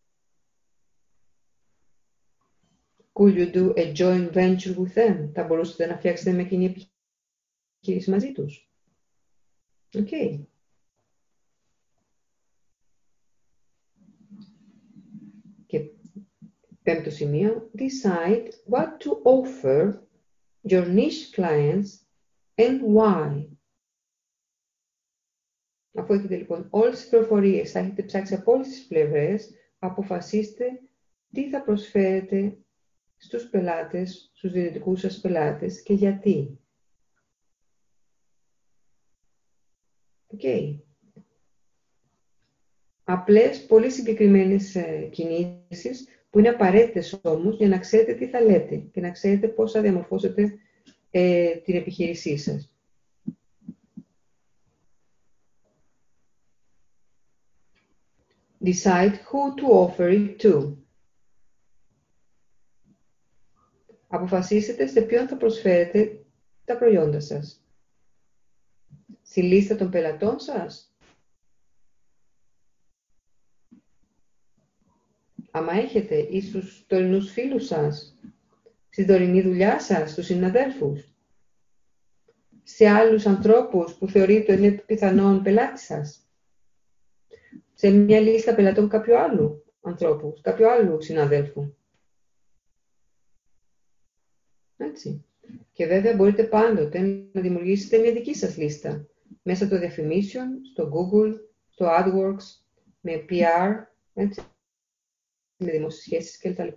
Could you do a joint venture with them? Θα μπορούσατε να φτιάξετε με κοινή επιχείρηση μαζί τους? Οκ. Okay. Και πέμπτο σημείο, decide what to offer your niche clients and why. Αφού έχετε λοιπόν όλες τις πληροφορίες, θα έχετε ψάξει από όλες τις πλευρές, αποφασίστε τι θα προσφέρετε στους πελάτες, στους δυνητικούς σας πελάτες και γιατί. Okay. Απλές, πολύ συγκεκριμένες ε, κινήσεις που είναι απαραίτητες όμως για να ξέρετε τι θα λέτε και να ξέρετε πώς θα διαμορφώσετε ε, την επιχείρησή σας. Decide who to offer it to. Αποφασίσετε σε ποιον θα προσφέρετε τα προϊόντα σας. Στη λίστα των πελατών σας. Άμα έχετε ή στους τωρινούς φίλους σας. Στη τωρινή δουλειά σας, στους συναδέλφους. Σε άλλους ανθρώπους που θεωρείτε είναι πιθανόν πελάτη σας. Σε μια λίστα πελατών κάποιου άλλου ανθρώπου, κάποιου άλλου συναδέλφου. Έτσι. Και βέβαια μπορείτε πάντοτε να δημιουργήσετε μια δική σας λίστα. Μέσα των διαφημίσεων, στο Google, στο AdWords, με πι αρ, έτσι, με δημόσιες σχέσεις κλπ.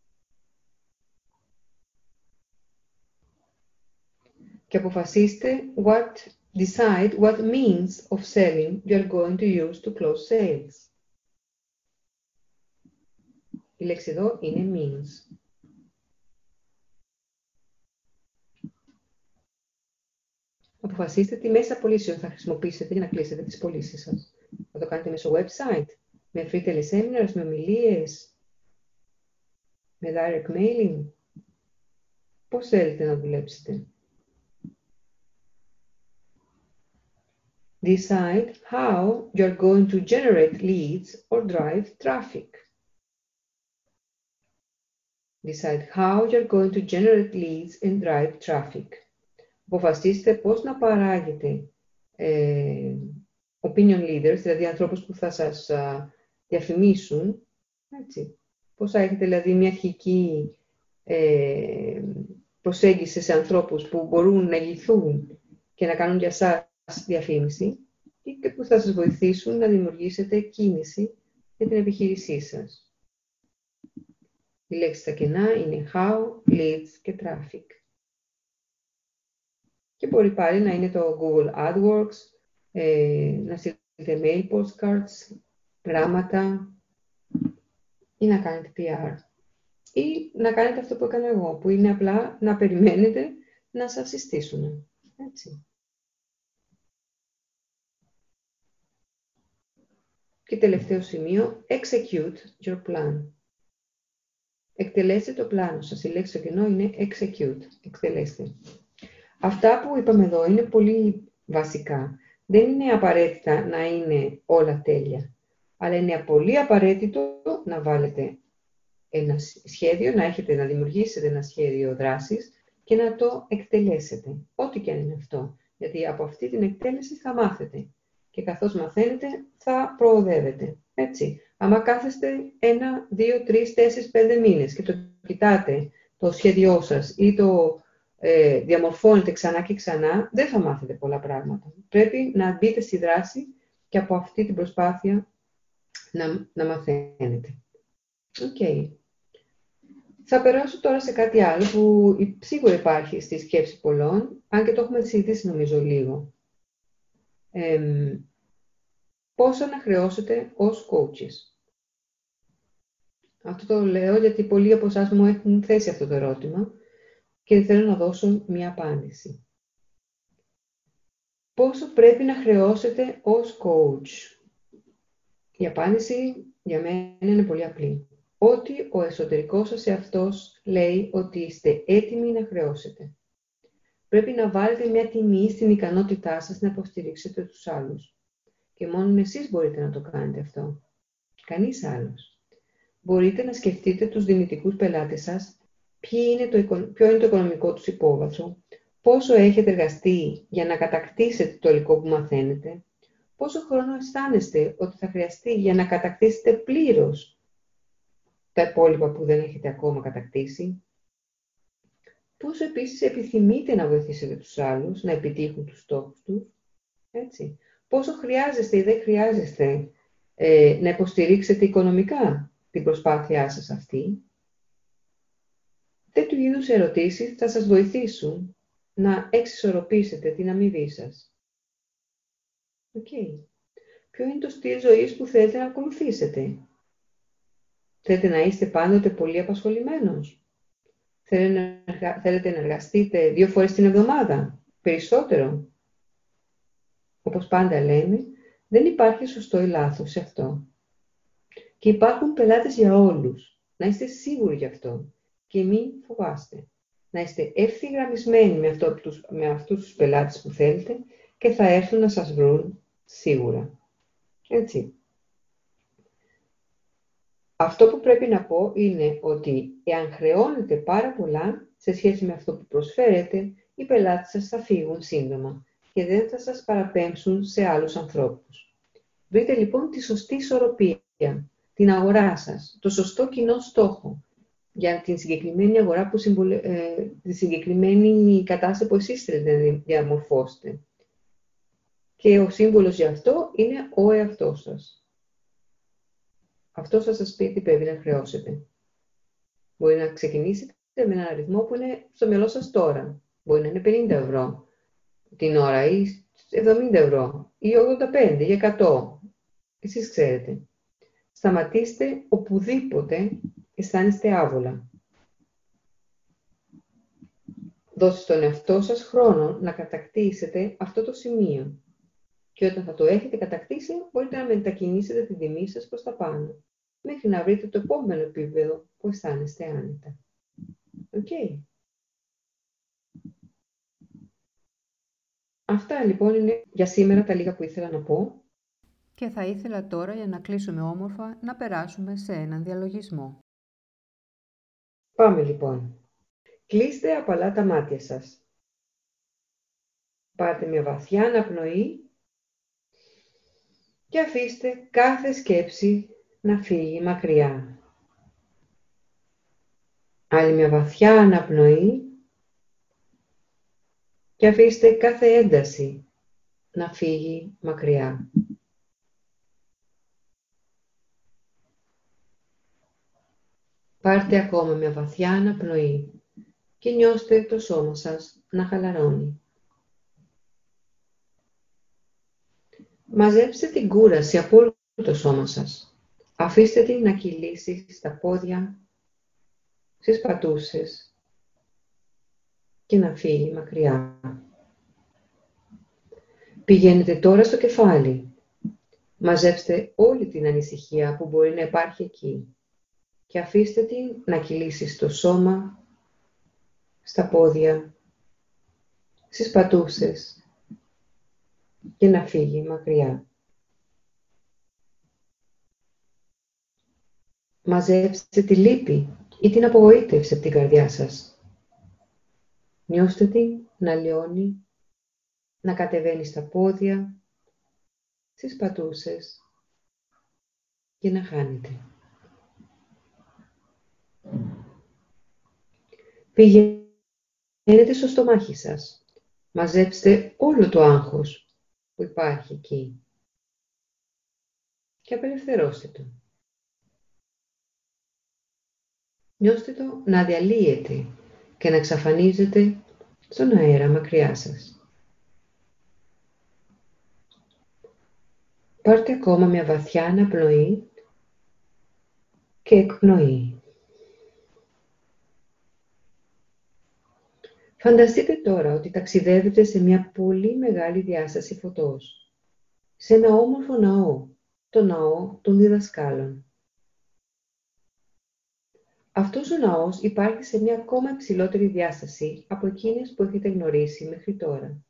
Και αποφασίστε what, decide what means of selling you are going to use to close sales. Η λέξη εδώ είναι means. Αποφασίστε τι μέσα πωλήσεων θα χρησιμοποιήσετε για να κλείσετε τις πωλήσεις σας. Θα το κάνετε μέσω website, με free teleseminars, με ομιλίες, με direct mailing. Πώς θέλετε να δουλέψετε. Decide how you're going to generate leads or drive traffic. Decide how you're going to generate leads and drive traffic. Αποφασίστε πώς να παράγετε ε, opinion leaders, δηλαδή ανθρώπους που θα σας α, διαφημίσουν, έτσι. Πώς θα έχετε δηλαδή μια αρχική ε, προσέγγιση σε ανθρώπους που μπορούν να ηγηθούν και να κάνουν για σας διαφήμιση και που θα σας βοηθήσουν να δημιουργήσετε κίνηση για την επιχείρησή σας. Οι λέξεις στα κενά είναι how, leads και traffic. Και μπορεί πάλι να είναι το Google AdWords, ε, να στείλετε mail postcards, γράμματα ή να κάνετε πι αρ. Ή να κάνετε αυτό που έκανα εγώ, που είναι απλά να περιμένετε να σας συστήσουν. Έτσι. Και τελευταίο σημείο, execute your plan. Εκτελέστε το πλάνο σας. Η λέξη στο κενό είναι execute. Εκτελέστε. Αυτά που είπαμε εδώ είναι πολύ βασικά. Δεν είναι απαραίτητα να είναι όλα τέλεια. Αλλά είναι πολύ απαραίτητο να βάλετε ένα σχέδιο, να έχετε να δημιουργήσετε ένα σχέδιο δράσης και να το εκτελέσετε. Ό,τι και αν είναι αυτό. Γιατί από αυτή την εκτέλεση θα μάθετε. Και καθώς μαθαίνετε θα προοδεύετε. Έτσι. Άμα κάθεστε ένα, δύο, τρεις, τέσσερις, πέντε μήνες και το κοιτάτε το σχέδιό σας ή το ε, διαμορφώνετε ξανά και ξανά, δεν θα μάθετε πολλά πράγματα. Πρέπει να μπείτε στη δράση και από αυτή την προσπάθεια να, να μαθαίνετε. Okay. Θα περάσω τώρα σε κάτι άλλο που σίγουρα υπάρχει στη σκέψη πολλών, αν και το έχουμε συζητήσει νομίζω λίγο. Ε, πόσο να χρεώσετε ως coaches. Αυτό το λέω γιατί πολλοί από εσάς μου έχουν θέσει αυτό το ερώτημα και θέλω να δώσω μία απάντηση. Πόσο πρέπει να χρεώσετε ως coach. Η απάντηση για μένα είναι πολύ απλή. Ότι ο εσωτερικός σας εαυτός λέει ότι είστε έτοιμοι να χρεώσετε. Πρέπει να βάλετε μια τιμή στην ικανότητά σας να υποστηρίξετε τους άλλους. Και μόνο εσείς μπορείτε να το κάνετε αυτό. Κανείς άλλος. Μπορείτε να σκεφτείτε τους δυνητικούς πελάτες σας, ποιο είναι το, ποιο είναι το οικονομικό τους υπόβαθρο, πόσο έχετε εργαστεί για να κατακτήσετε το υλικό που μαθαίνετε, πόσο χρόνο αισθάνεστε ότι θα χρειαστεί για να κατακτήσετε πλήρως τα υπόλοιπα που δεν έχετε ακόμα κατακτήσει, πόσο επίσης επιθυμείτε να βοηθήσετε τους άλλους να επιτύχουν τους στόχους τους, έτσι. πόσο χρειάζεστε ή δεν χρειάζεστε ε, να υποστηρίξετε οικονομικά την προσπάθειά σας αυτή. Τέτοιου είδους ερωτήσεις θα σας βοηθήσουν να εξισορροπήσετε την αμοιβή σας. Okay. Ποιο είναι το στυλ ζωής που θέλετε να ακολουθήσετε? Θέλετε να είστε πάντοτε πολύ απασχολημένος? Θέλετε να εργαστείτε δύο φορές την εβδομάδα? Περισσότερο? Όπως πάντα λέμε, δεν υπάρχει σωστό ή λάθος σε αυτό. Και υπάρχουν πελάτες για όλους. Να είστε σίγουροι γι' αυτό. Και μην φοβάστε. Να είστε ευθυγραμμισμένοι με, αυτό, με αυτούς τους πελάτες που θέλετε και θα έρθουν να σας βρουν σίγουρα. Έτσι. Αυτό που πρέπει να πω είναι ότι εάν χρεώνετε πάρα πολλά σε σχέση με αυτό που προσφέρετε, οι πελάτες σας θα φύγουν σύντομα και δεν θα σας παραπέμψουν σε άλλους ανθρώπους. Βρείτε λοιπόν τη σωστή ισορροπία, την αγορά σας, το σωστό κοινό στόχο για την συγκεκριμένη αγορά, που συμβολε... ε, τη συγκεκριμένη κατάσταση που εσείς θέλετε να διαμορφώσετε. Και ο σύμβολος για αυτό είναι ο εαυτός σας. Αυτό θα σας πει τι πρέπει να χρεώσετε. Μπορεί να ξεκινήσετε με έναν αριθμό που είναι στο μυαλό σας τώρα. Μπορεί να είναι πενήντα ευρώ την ώρα ή εβδομήντα ευρώ ή ογδόντα πέντε ή εκατό. Εσείς ξέρετε. Σταματήστε οπουδήποτε αισθάνεστε άβολα. Δώστε στον εαυτό σας χρόνο να κατακτήσετε αυτό το σημείο. Και όταν θα το έχετε κατακτήσει, μπορείτε να μετακινήσετε την τιμή σας προς τα πάνω, μέχρι να βρείτε το επόμενο επίπεδο που αισθάνεστε άνετα. Οκ. Okay. Αυτά λοιπόν είναι για σήμερα τα λίγα που ήθελα να πω. Και θα ήθελα τώρα, για να κλείσουμε όμορφα, να περάσουμε σε έναν διαλογισμό. Πάμε λοιπόν. Κλείστε απαλά τα μάτια σας. Πάρτε μια βαθιά αναπνοή και αφήστε κάθε σκέψη να φύγει μακριά. Άλλη μια βαθιά αναπνοή και αφήστε κάθε ένταση να φύγει μακριά. Πάρτε ακόμα μια βαθιά αναπνοή και νιώστε το σώμα σας να χαλαρώνει. Μαζέψτε την κούραση από όλο το σώμα σας. Αφήστε την να κυλήσει στα πόδια, στις πατούσες και να φύγει μακριά. Πηγαίνετε τώρα στο κεφάλι. Μαζέψτε όλη την ανησυχία που μπορεί να υπάρχει εκεί και αφήστε την να κυλήσει στο σώμα, στα πόδια, στις πατούσες και να φύγει μακριά. Μαζέψτε τη λύπη ή την απογοήτευση από την καρδιά σας. Νιώστε την να λιώνει, να κατεβαίνει στα πόδια, στις πατούσες και να χάνεται. Πηγαίνετε στο στομάχι σας. Μαζέψτε όλο το άγχος που υπάρχει εκεί και απελευθερώστε το. Νιώστε το να διαλύεται και να εξαφανίζεται στον αέρα μακριά σας. Πάρτε ακόμα μια βαθιά αναπνοή και εκπνοή. Φανταστείτε τώρα ότι ταξιδεύετε σε μια πολύ μεγάλη διάσταση φωτός, σε ένα όμορφο ναό, το ναό των διδασκάλων. Αυτός ο ναός υπάρχει σε μια ακόμα υψηλότερη διάσταση από εκείνες που έχετε γνωρίσει μέχρι τώρα.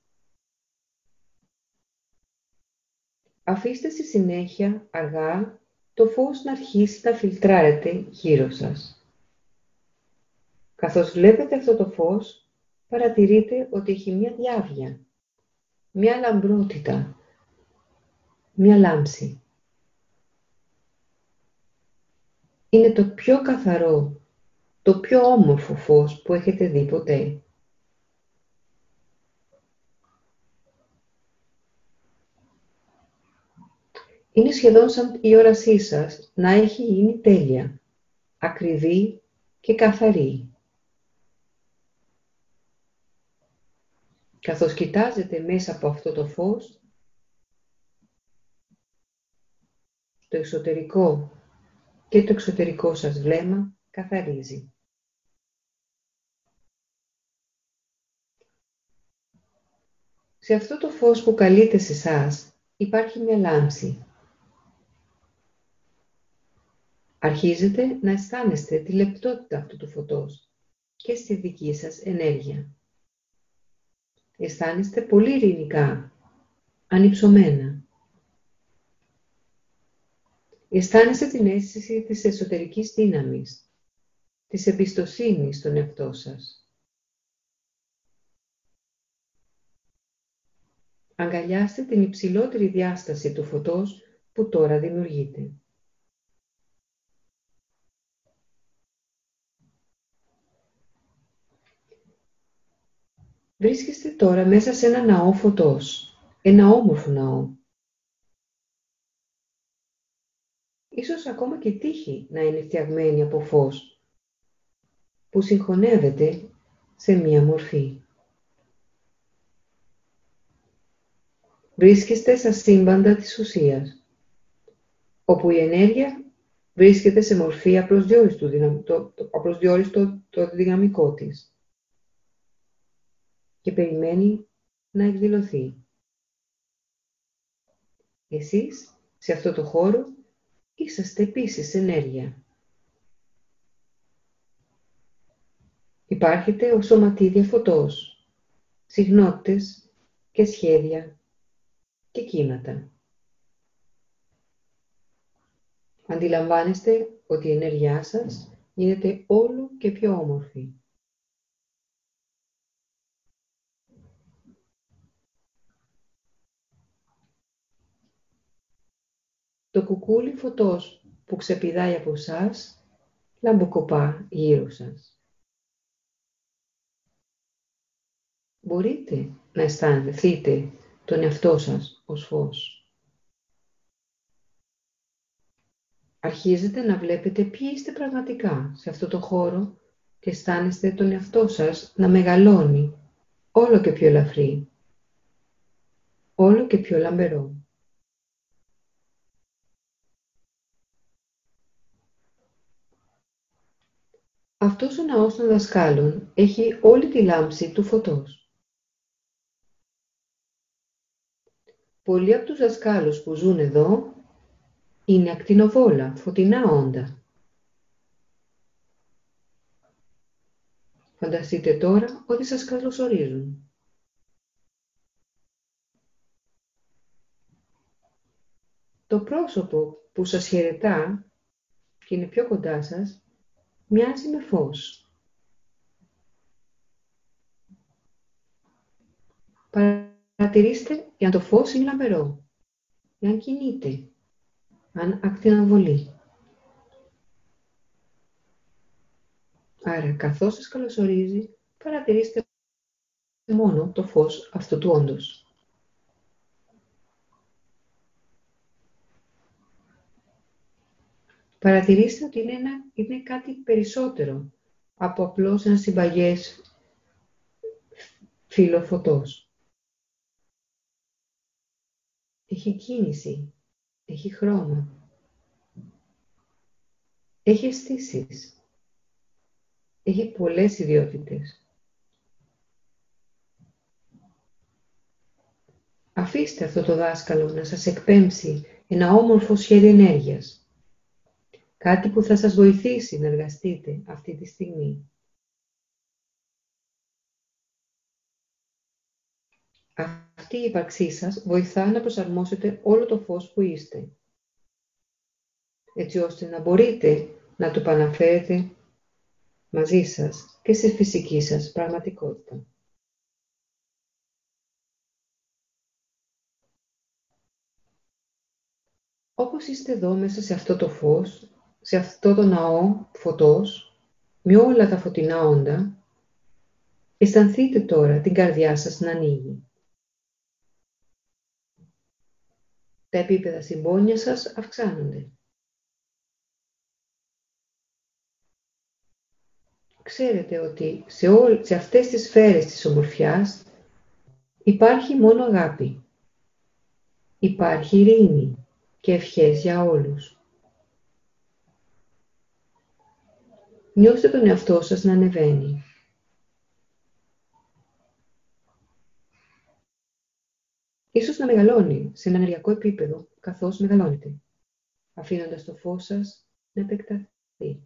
Αφήστε στη συνέχεια αργά το φως να αρχίσει να φιλτράρεται γύρω σας. Καθώς βλέπετε αυτό το φως, παρατηρείτε ότι έχει μια διάβια, μια λαμπρότητα, μια λάμψη. Είναι το πιο καθαρό, το πιο όμορφο φως που έχετε δει ποτέ. Είναι σχεδόν σαν η όρασή σας να έχει γίνει τέλεια, ακριβή και καθαρή. Καθώς κοιτάζετε μέσα από αυτό το φως, το εσωτερικό και το εξωτερικό σας βλέμμα καθαρίζει. Σε αυτό το φως που καλείται σε εσάς υπάρχει μια λάμψη. Αρχίζετε να αισθάνεστε τη λεπτότητα αυτού του φωτός και στη δική σας ενέργεια. Αισθάνεστε πολύ ειρηνικά, ανυψωμένα. Αισθάνεστε την αίσθηση της εσωτερικής δύναμης, της εμπιστοσύνης στον εαυτό σας. Αγκαλιάστε την υψηλότερη διάσταση του φωτός που τώρα δημιουργείτε. Βρίσκεστε τώρα μέσα σε ένα ναό φωτός, ένα όμορφο ναό. Ίσως ακόμα και τύχη να είναι φτιαγμένη από φως, που συγχωνεύεται σε μία μορφή. Βρίσκεστε στα σύμπαντα της ουσίας, όπου η ενέργεια βρίσκεται σε μορφή απροσδιόριστο το, το, απροσδιόριστο το δυναμικό της και περιμένει να εκδηλωθεί. Εσείς, σε αυτό το χώρο, είσαστε επίσης ενέργεια. Υπάρχετε ως σωματίδια φωτός, συχνότητες και σχέδια και κύματα. Αντιλαμβάνεστε ότι η ενέργειά σας γίνεται όλο και πιο όμορφη. Το κουκούλι φωτός που ξεπηδάει από εσάς λαμποκοπά γύρω σας. Μπορείτε να αισθανθείτε τον εαυτό σας ως φως. Αρχίζετε να βλέπετε ποιοι είστε πραγματικά σε αυτό το χώρο και αισθάνεστε τον εαυτό σας να μεγαλώνει όλο και πιο ελαφρύ, όλο και πιο λαμπερό. Αυτός ο ναός των δασκάλων έχει όλη τη λάμψη του φωτός. Πολλοί από τους δασκάλους που ζουν εδώ είναι ακτινοβόλα, φωτεινά όντα. Φανταστείτε τώρα ότι σας καλωσορίζουν. Το πρόσωπο που σας χαιρετά και είναι πιο κοντά σας, μοιάζει με φως. Παρατηρήστε εάν το φως είναι λαμπερό, εάν κινείται, αν ακτινοβολεί. Άρα, καθώς σας καλωσορίζει, παρατηρήστε μόνο το φως αυτού του όντως. Παρατηρήστε ότι είναι, ένα, είναι κάτι περισσότερο από απλώς ένα συμπαγές φύλλο φωτός. Έχει κίνηση, έχει χρώμα, έχει αισθήσεις, έχει πολλές ιδιότητες. Αφήστε αυτό το δάσκαλο να σας εκπέμψει ένα όμορφο σχέδιο ενέργειας. Κάτι που θα σας βοηθήσει να εργαστείτε αυτή τη στιγμή. Αυτή η ύπαρξή σας βοηθά να προσαρμόσετε όλο το φως που είστε, έτσι ώστε να μπορείτε να το επαναφέρετε μαζί σας και στη φυσική σας πραγματικότητα. Όπως είστε εδώ μέσα σε αυτό το φως, σε αυτό το ναό φωτός, με όλα τα φωτεινά όντα, αισθανθείτε τώρα την καρδιά σας να ανοίγει. Τα επίπεδα συμπόνιας σας αυξάνονται. Ξέρετε ότι σε, ό, σε αυτές τις σφαίρες της ομορφιάς υπάρχει μόνο αγάπη. Υπάρχει ειρήνη και ευχές για όλους. Νιώστε τον εαυτό σας να ανεβαίνει. Ίσως να μεγαλώνει σε ένα ενεργειακό επίπεδο καθώς μεγαλώνετε, αφήνοντας το φως σας να επεκταθεί.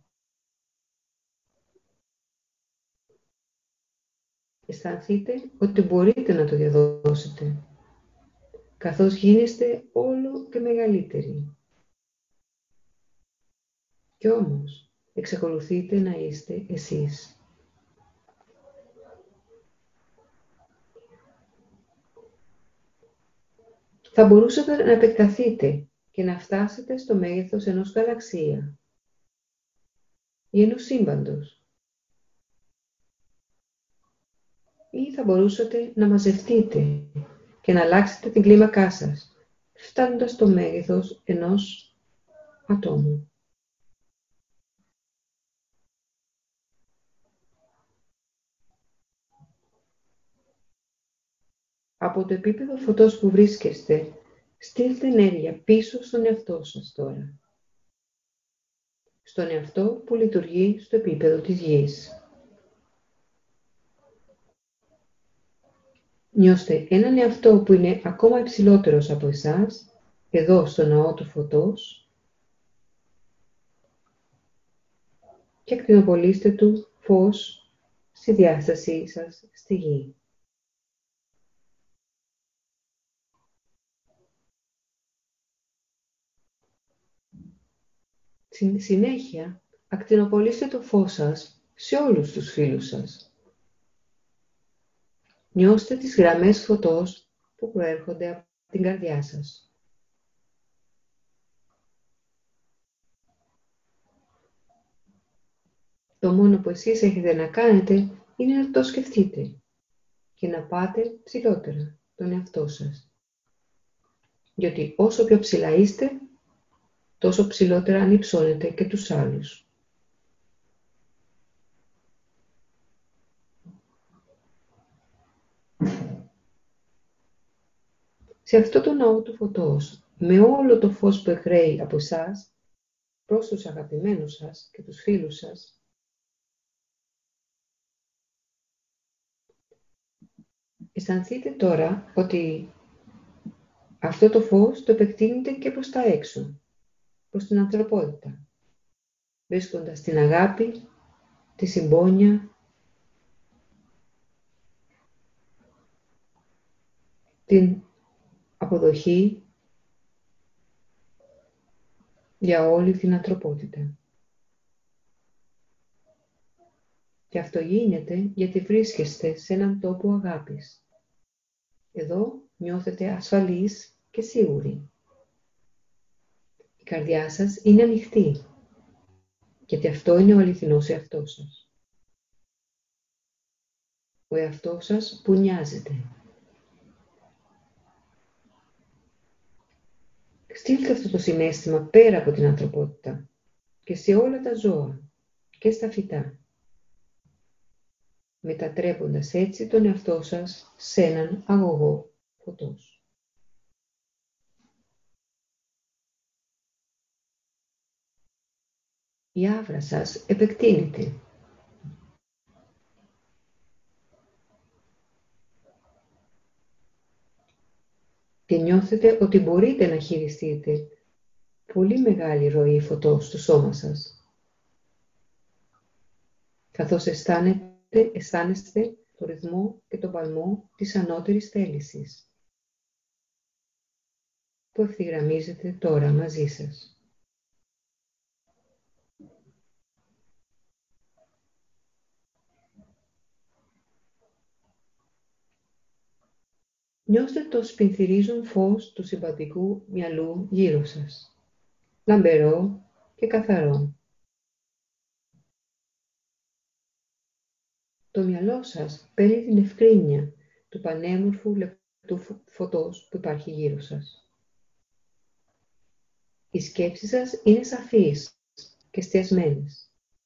Αισθανθείτε ότι μπορείτε να το διαδώσετε, καθώς γίνεστε όλο και μεγαλύτεροι. Κι όμως, εξακολουθείτε να είστε εσείς. Θα μπορούσατε να επεκταθείτε και να φτάσετε στο μέγεθος ενός γαλαξία ή ενός σύμπαντος. Ή θα μπορούσατε να μαζευτείτε και να αλλάξετε την κλίμακά σας, φτάνοντας στο μέγεθος ενός ατόμου. Από το επίπεδο φωτός που βρίσκεστε, στείλτε ενέργεια πίσω στον εαυτό σας τώρα. Στον εαυτό που λειτουργεί στο επίπεδο της γης. Νιώστε έναν εαυτό που είναι ακόμα υψηλότερος από εσάς, εδώ στο ναό του φωτός, και ακτινοπολίστε του φως στη διάστασή σας στη γη. Στη συνέχεια, ακτινοπολίστε το φως σας σε όλους τους φίλους σας. Νιώστε τις γραμμές φωτός που προέρχονται από την καρδιά σας. Το μόνο που εσείς έχετε να κάνετε είναι να το σκεφτείτε και να πάτε ψηλότερα τον εαυτό σας. Διότι όσο πιο ψηλά είστε, τόσο ψηλότερα ανυψώνετε και τους άλλους. Σε αυτό το ναό του φωτός, με όλο το φως που εκραίει από εσάς, προς τους αγαπημένους σας και τους φίλους σας, αισθανθείτε τώρα ότι αυτό το φως το επεκτείνεται και προς τα έξω, προς την ανθρωπότητα, βρίσκοντας την αγάπη, τη συμπόνια, την αποδοχή για όλη την ανθρωπότητα. Και αυτό γίνεται γιατί βρίσκεστε σε έναν τόπο αγάπης. Εδώ νιώθετε ασφαλείς και σίγουροι. Η καρδιά σας είναι ανοιχτή, γιατί αυτό είναι ο αληθινός εαυτός σας. Ο εαυτός σας που νοιάζεται. Στείλτε αυτό το συναίσθημα πέρα από την ανθρωπότητα και σε όλα τα ζώα και στα φυτά, μετατρέποντας έτσι τον εαυτό σας σε έναν αγωγό φωτός. Η άβρα σας επεκτείνεται. Και νιώθετε ότι μπορείτε να χειριστείτε πολύ μεγάλη ροή φωτός στο σώμα σας. Καθώς αισθάνεστε, αισθάνεστε το ρυθμό και τον παλμό της ανώτερης θέλησης που ευθυγραμμίζεται τώρα μαζί σας. Νιώστε το σπινθυρίζον φως του συμπαντικού μυαλού γύρω σας, λαμπερό και καθαρό. Το μυαλό σας παίρνει την ευκρίνεια του πανέμορφου λεπτού φωτός που υπάρχει γύρω σας. Οι σκέψεις σας είναι σαφείς και εστιασμένες.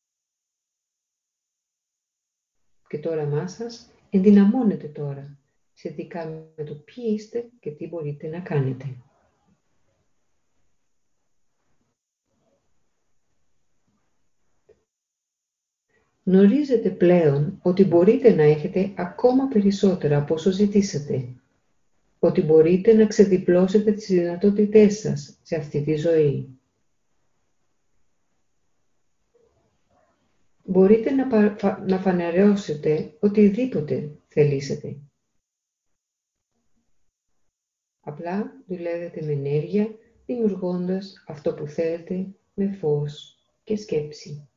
Και το όραμά σας ενδυναμώνεται τώρα σχετικά με το ποιοι είστε και τι μπορείτε να κάνετε. Γνωρίζετε πλέον ότι μπορείτε να έχετε ακόμα περισσότερα από όσο ζητήσατε, ότι μπορείτε να ξεδιπλώσετε τις δυνατότητές σας σε αυτή τη ζωή. Μπορείτε να, πα, να φανερώσετε οτιδήποτε θελήσετε. Απλά δουλεύετε με ενέργεια, δημιουργώντας αυτό που θέλετε με φως και σκέψη.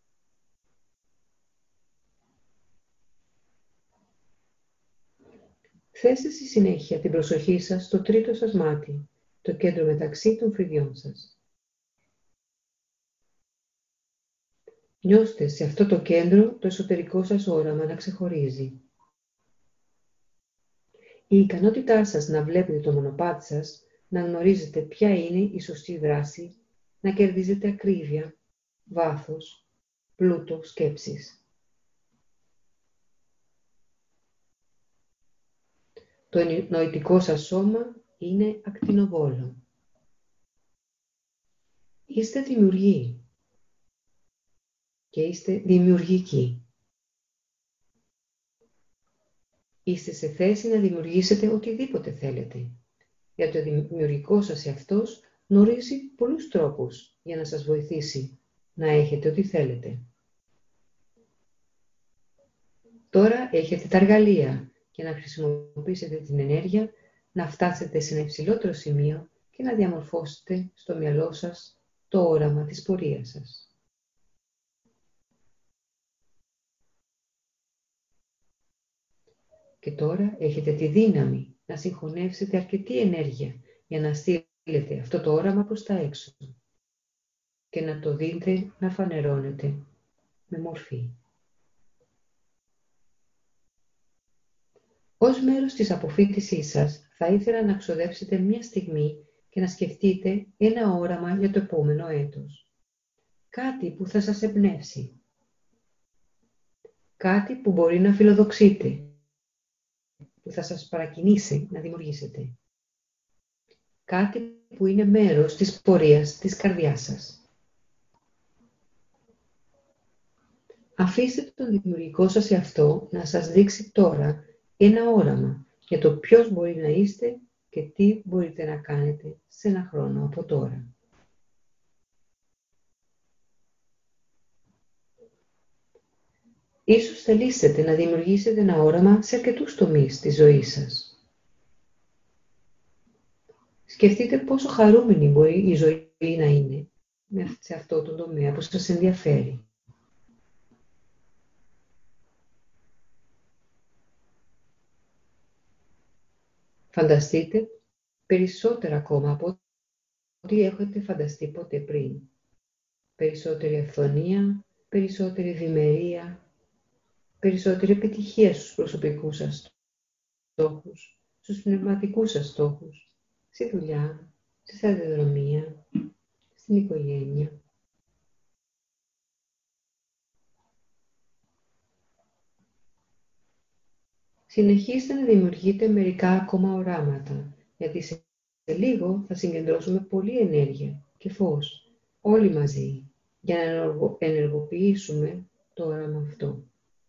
Θέστε στη συνέχεια την προσοχή σας στο τρίτο σας μάτι, το κέντρο μεταξύ των φρυδιών σας. Νιώστε σε αυτό το κέντρο το εσωτερικό σας όραμα να ξεχωρίζει. Η ικανότητά σας να βλέπετε το μονοπάτι σας, να γνωρίζετε ποια είναι η σωστή δράση, να κερδίζετε ακρίβεια, βάθος, πλούτο σκέψης. Το νοητικό σας σώμα είναι ακτινοβόλο. Είστε δημιουργοί και είστε δημιουργικοί. Είστε σε θέση να δημιουργήσετε οτιδήποτε θέλετε, γιατί το δημιουργικό σας εαυτός γνωρίζει πολλούς τρόπους για να σας βοηθήσει να έχετε ό,τι θέλετε. Τώρα έχετε τα εργαλεία για να χρησιμοποιήσετε την ενέργεια, να φτάσετε σε ένα υψηλότερο σημείο και να διαμορφώσετε στο μυαλό σας το όραμα της πορείας σας. Και τώρα έχετε τη δύναμη να συγχωνεύσετε αρκετή ενέργεια για να στείλετε αυτό το όραμα προς τα έξω και να το δείτε να φανερώνεται με μορφή. Ως μέρος της αποφύτισής σας θα ήθελα να ξοδέψετε μια στιγμή και να σκεφτείτε ένα όραμα για το επόμενο έτος. Κάτι που θα σας εμπνεύσει. Κάτι που μπορεί να φιλοδοξείτε, που θα σας παρακινήσει να δημιουργήσετε. Κάτι που είναι μέρος της πορείας της καρδιάς σας. Αφήστε τον δημιουργικό σας εαυτό να σας δείξει τώρα ένα όραμα για το ποιος μπορεί να είστε και τι μπορείτε να κάνετε σε ένα χρόνο από τώρα. Ίσως θελήσετε να δημιουργήσετε ένα όραμα σε αρκετούς τομείς της ζωής σας. Σκεφτείτε πόσο χαρούμενη μπορεί η ζωή να είναι σε αυτό το τομέα που σας ενδιαφέρει. Φανταστείτε περισσότερα ακόμα από ό,τι έχετε φανταστεί ποτέ πριν. Περισσότερη αυθονία, περισσότερη ευημερία, περισσότερη επιτυχία στους προσωπικούς σας στόχους, στους πνευματικούς σας στόχους, στη δουλειά, στη σταδιοδρομία, στην οικογένεια. Συνεχίστε να δημιουργείτε μερικά ακόμα οράματα, γιατί σε λίγο θα συγκεντρώσουμε πολλή ενέργεια και φως, όλοι μαζί, για να ενεργοποιήσουμε το όραμα αυτό.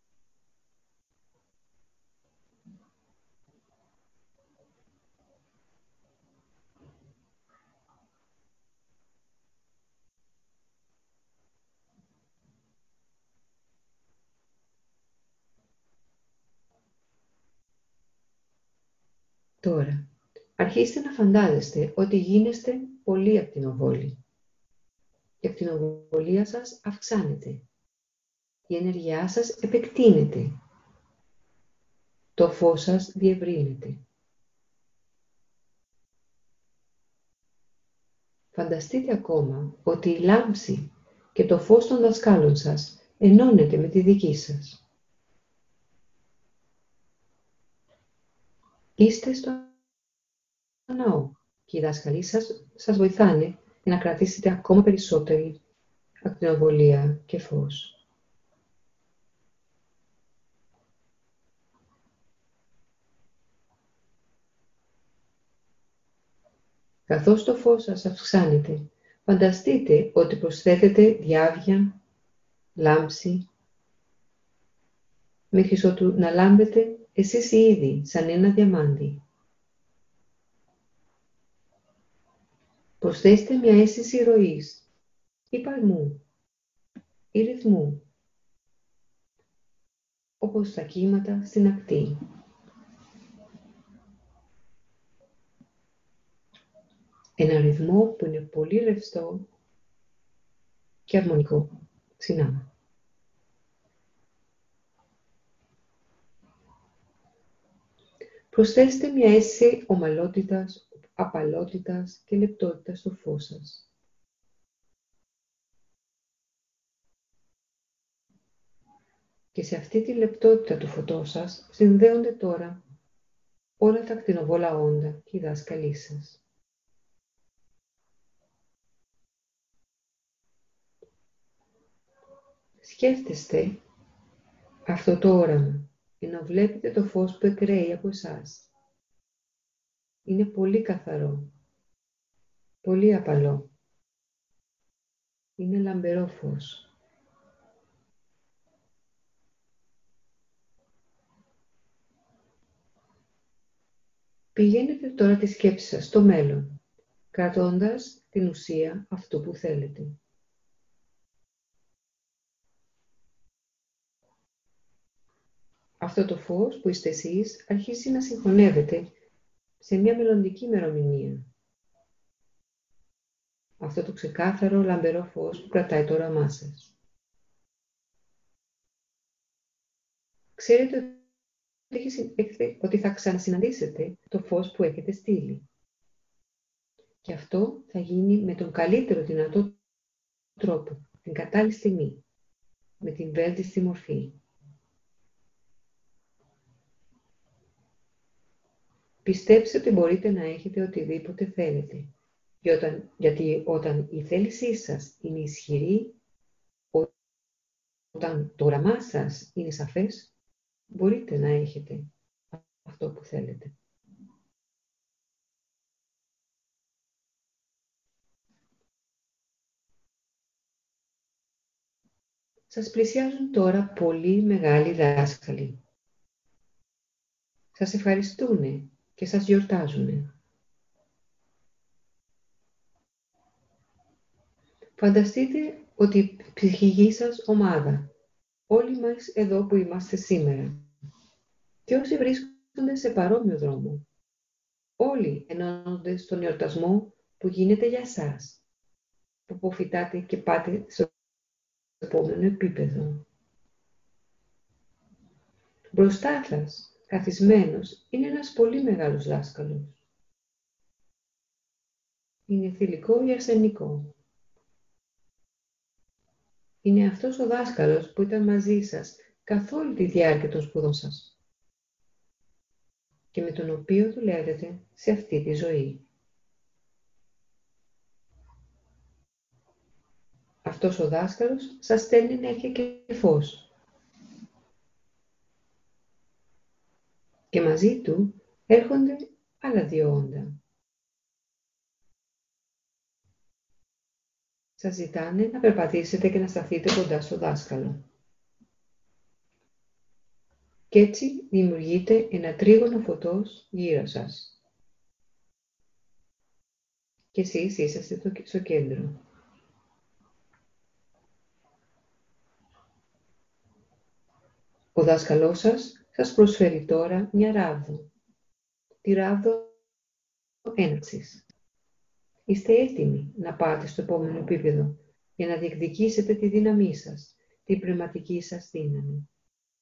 Τώρα, αρχίστε να φαντάζεστε ότι γίνεστε πολύ ακτινοβόλοι. Η ακτινοβολία σας αυξάνεται. Η ενέργειά σας επεκτείνεται. Το φως σας διευρύνεται. Φανταστείτε ακόμα ότι η λάμψη και το φως των δασκάλων σας ενώνεται με τη δική σας. Είστε στο ναό και οι δάσκαλοι σας σας βοηθάνε για να κρατήσετε ακόμα περισσότερη ακτινοβολία και φως. Καθώς το φως σας αυξάνεται, φανταστείτε ότι προσθέτετε διάβια, λάμψη, μέχρι ότου να λάμπετε εσείς ήδη σαν ένα διαμάντι. Προσθέστε μια αίσθηση ροής, ή παλμού, ή ρυθμού, όπως τα κύματα στην ακτή. Ένα ρυθμό που είναι πολύ ρευστό και αρμονικό. Συνάμα. Προσθέστε μια αίσθηση ομαλότητας, απαλότητας και λεπτότητας στο φως σας. Και σε αυτή τη λεπτότητα του φωτός σας συνδέονται τώρα όλα τα ακτινοβόλα όντα και οι δάσκαλοι σας. Σκέφτεστε αυτό το όραμα και να βλέπετε το φως που εκραίει από εσάς. Είναι πολύ καθαρό, πολύ απαλό. Είναι λαμπερό φως. Πηγαίνετε τώρα τη σκέψη σας στο μέλλον, κρατώντας την ουσία αυτού που θέλετε. Αυτό το φως που είστε εσείς αρχίζει να συγχωνεύεται σε μια μελλοντική ημερομηνία. Αυτό το ξεκάθαρο λαμπερό φως που κρατάει το όραμά σας. Ξέρετε ότι θα ξανασυναντήσετε το φως που έχετε στείλει. Και αυτό θα γίνει με τον καλύτερο δυνατό τρόπο, την κατάλληλη στιγμή, με την βέλτιστη μορφή. Πιστέψτε ότι μπορείτε να έχετε οτιδήποτε θέλετε, γιατί όταν η θέλησή σας είναι ισχυρή, όταν το όραμά σας είναι σαφές, μπορείτε να έχετε αυτό που θέλετε. Σας πλησιάζουν τώρα πολύ μεγάλοι δάσκαλοι. Σας ευχαριστούν και σας γιορτάζουν. Φανταστείτε ότι η ψυχική σας ομάδα, όλοι μας εδώ που είμαστε σήμερα, και όσοι βρίσκονται σε παρόμοιο δρόμο, όλοι ενώνονται στον εορτασμό που γίνεται για εσάς, που αποφυτάτε και πάτε στο επόμενο επίπεδο. Μπροστά σας, καθισμένος, είναι ένας πολύ μεγάλος δάσκαλος. Είναι θηλυκό ή αρσενικό. Είναι αυτός ο δάσκαλος που ήταν μαζί σας καθ' όλη τη διάρκεια των σπουδών σας και με τον οποίο δουλεύετε σε αυτή τη ζωή. Αυτός ο δάσκαλος σας στέλνει ενέργεια και φως. Και μαζί του έρχονται άλλα δύο όντα. Σας ζητάνε να περπατήσετε και να σταθείτε κοντά στο δάσκαλο. Κι έτσι δημιουργείται ένα τρίγωνο φωτός γύρω σας. Και εσείς είσαστε στο κέντρο. Ο δάσκαλός σας σας προσφέρει τώρα μια ράβδο. Τη ράβδο έναρξης. Είστε έτοιμοι να πάτε στο επόμενο επίπεδο για να διεκδικήσετε τη δύναμή σας, την πνευματική σας δύναμη.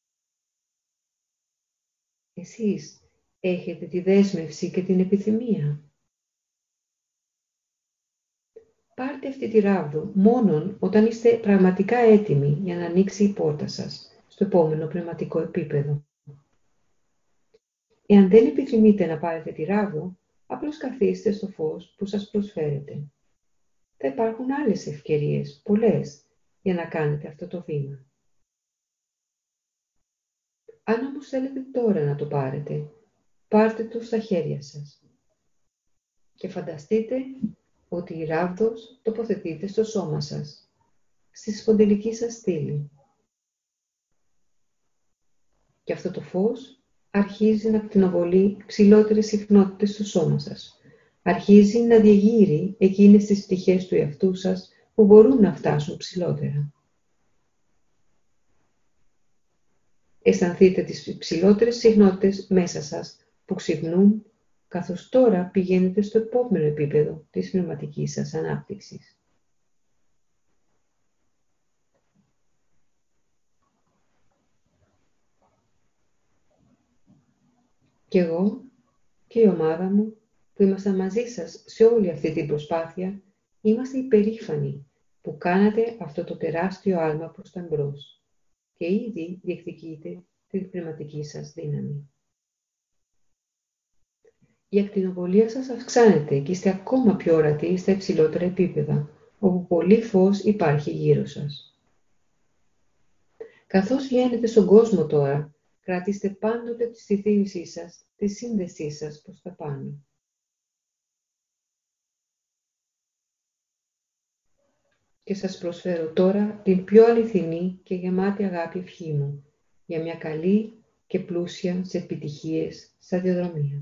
Εσείς έχετε τη δέσμευση και την επιθυμία. Πάρτε αυτή τη ράβδο μόνον όταν είστε πραγματικά έτοιμοι για να ανοίξει η πόρτα σας στο επόμενο πνευματικό επίπεδο. Εάν δεν επιθυμείτε να πάρετε τη ράβδο, απλώς καθίστε στο φως που σας προσφέρετε. Θα υπάρχουν άλλες ευκαιρίες, πολλές, για να κάνετε αυτό το βήμα. Αν όμως θέλετε τώρα να το πάρετε, πάρτε το στα χέρια σας. Και φανταστείτε ότι η ράβδος τοποθετείται στο σώμα σας, στη σπονδυλική σας στήλη. Και αυτό το φως αρχίζει να ακτινοβολεί ψηλότερες συχνότητες στο σώμα σας. Αρχίζει να διεγείρει εκείνες τις πτυχές του εαυτού σας που μπορούν να φτάσουν ψηλότερα. Αισθανθείτε τις ψηλότερες συχνότητες μέσα σας που ξυπνούν, καθώς τώρα πηγαίνετε στο επόμενο επίπεδο της πνευματικής σας ανάπτυξης. Και εγώ και η ομάδα μου που ήμασταν μαζί σας σε όλη αυτή την προσπάθεια, είμαστε υπερήφανοι που κάνατε αυτό το τεράστιο άλμα προς τα εμπρός και ήδη διεκδικείτε την πνευματική σας δύναμη. Η ακτινοβολία σας αυξάνεται και είστε ακόμα πιο ορατοί στα υψηλότερα επίπεδα, όπου πολύ φως υπάρχει γύρω σας. Καθώς βγαίνετε στον κόσμο τώρα, κρατήστε πάντοτε στη θύμησή σας τη σύνδεσή σας προς τα πάνω. Και σας προσφέρω τώρα την πιο αληθινή και γεμάτη αγάπη ευχή μου για μια καλή και πλούσια σε επιτυχίες σταδιοδρομία.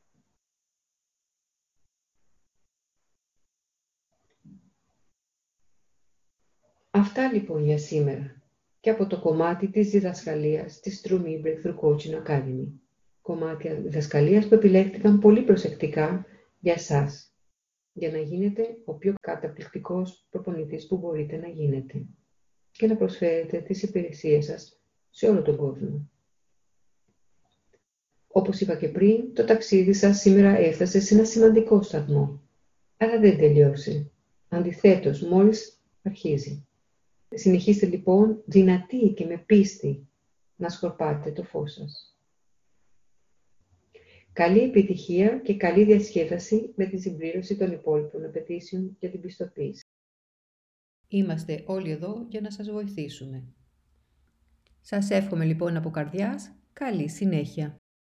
Αυτά λοιπόν για σήμερα και από το κομμάτι της διδασκαλίας της True Me Breakthrough Coaching Academy. Κομμάτια διδασκαλίας που επιλέχθηκαν πολύ προσεκτικά για εσάς, για να γίνετε ο πιο καταπληκτικός προπονητής που μπορείτε να γίνετε και να προσφέρετε τις υπηρεσίες σας σε όλο τον κόσμο. Όπως είπα και πριν, το ταξίδι σας σήμερα έφτασε σε ένα σημαντικό σταθμό, αλλά δεν τελειώσει. Αντιθέτως, μόλις αρχίζει. Συνεχίστε λοιπόν δυνατοί και με πίστη να σκορπάτε το φως σας. Καλή επιτυχία και καλή διασκέδαση με τη συμπλήρωση των υπόλοιπων απαιτήσεων για την πιστοποίηση. Είμαστε όλοι εδώ για να σας βοηθήσουμε. Σας εύχομαι λοιπόν από καρδιάς καλή συνέχεια.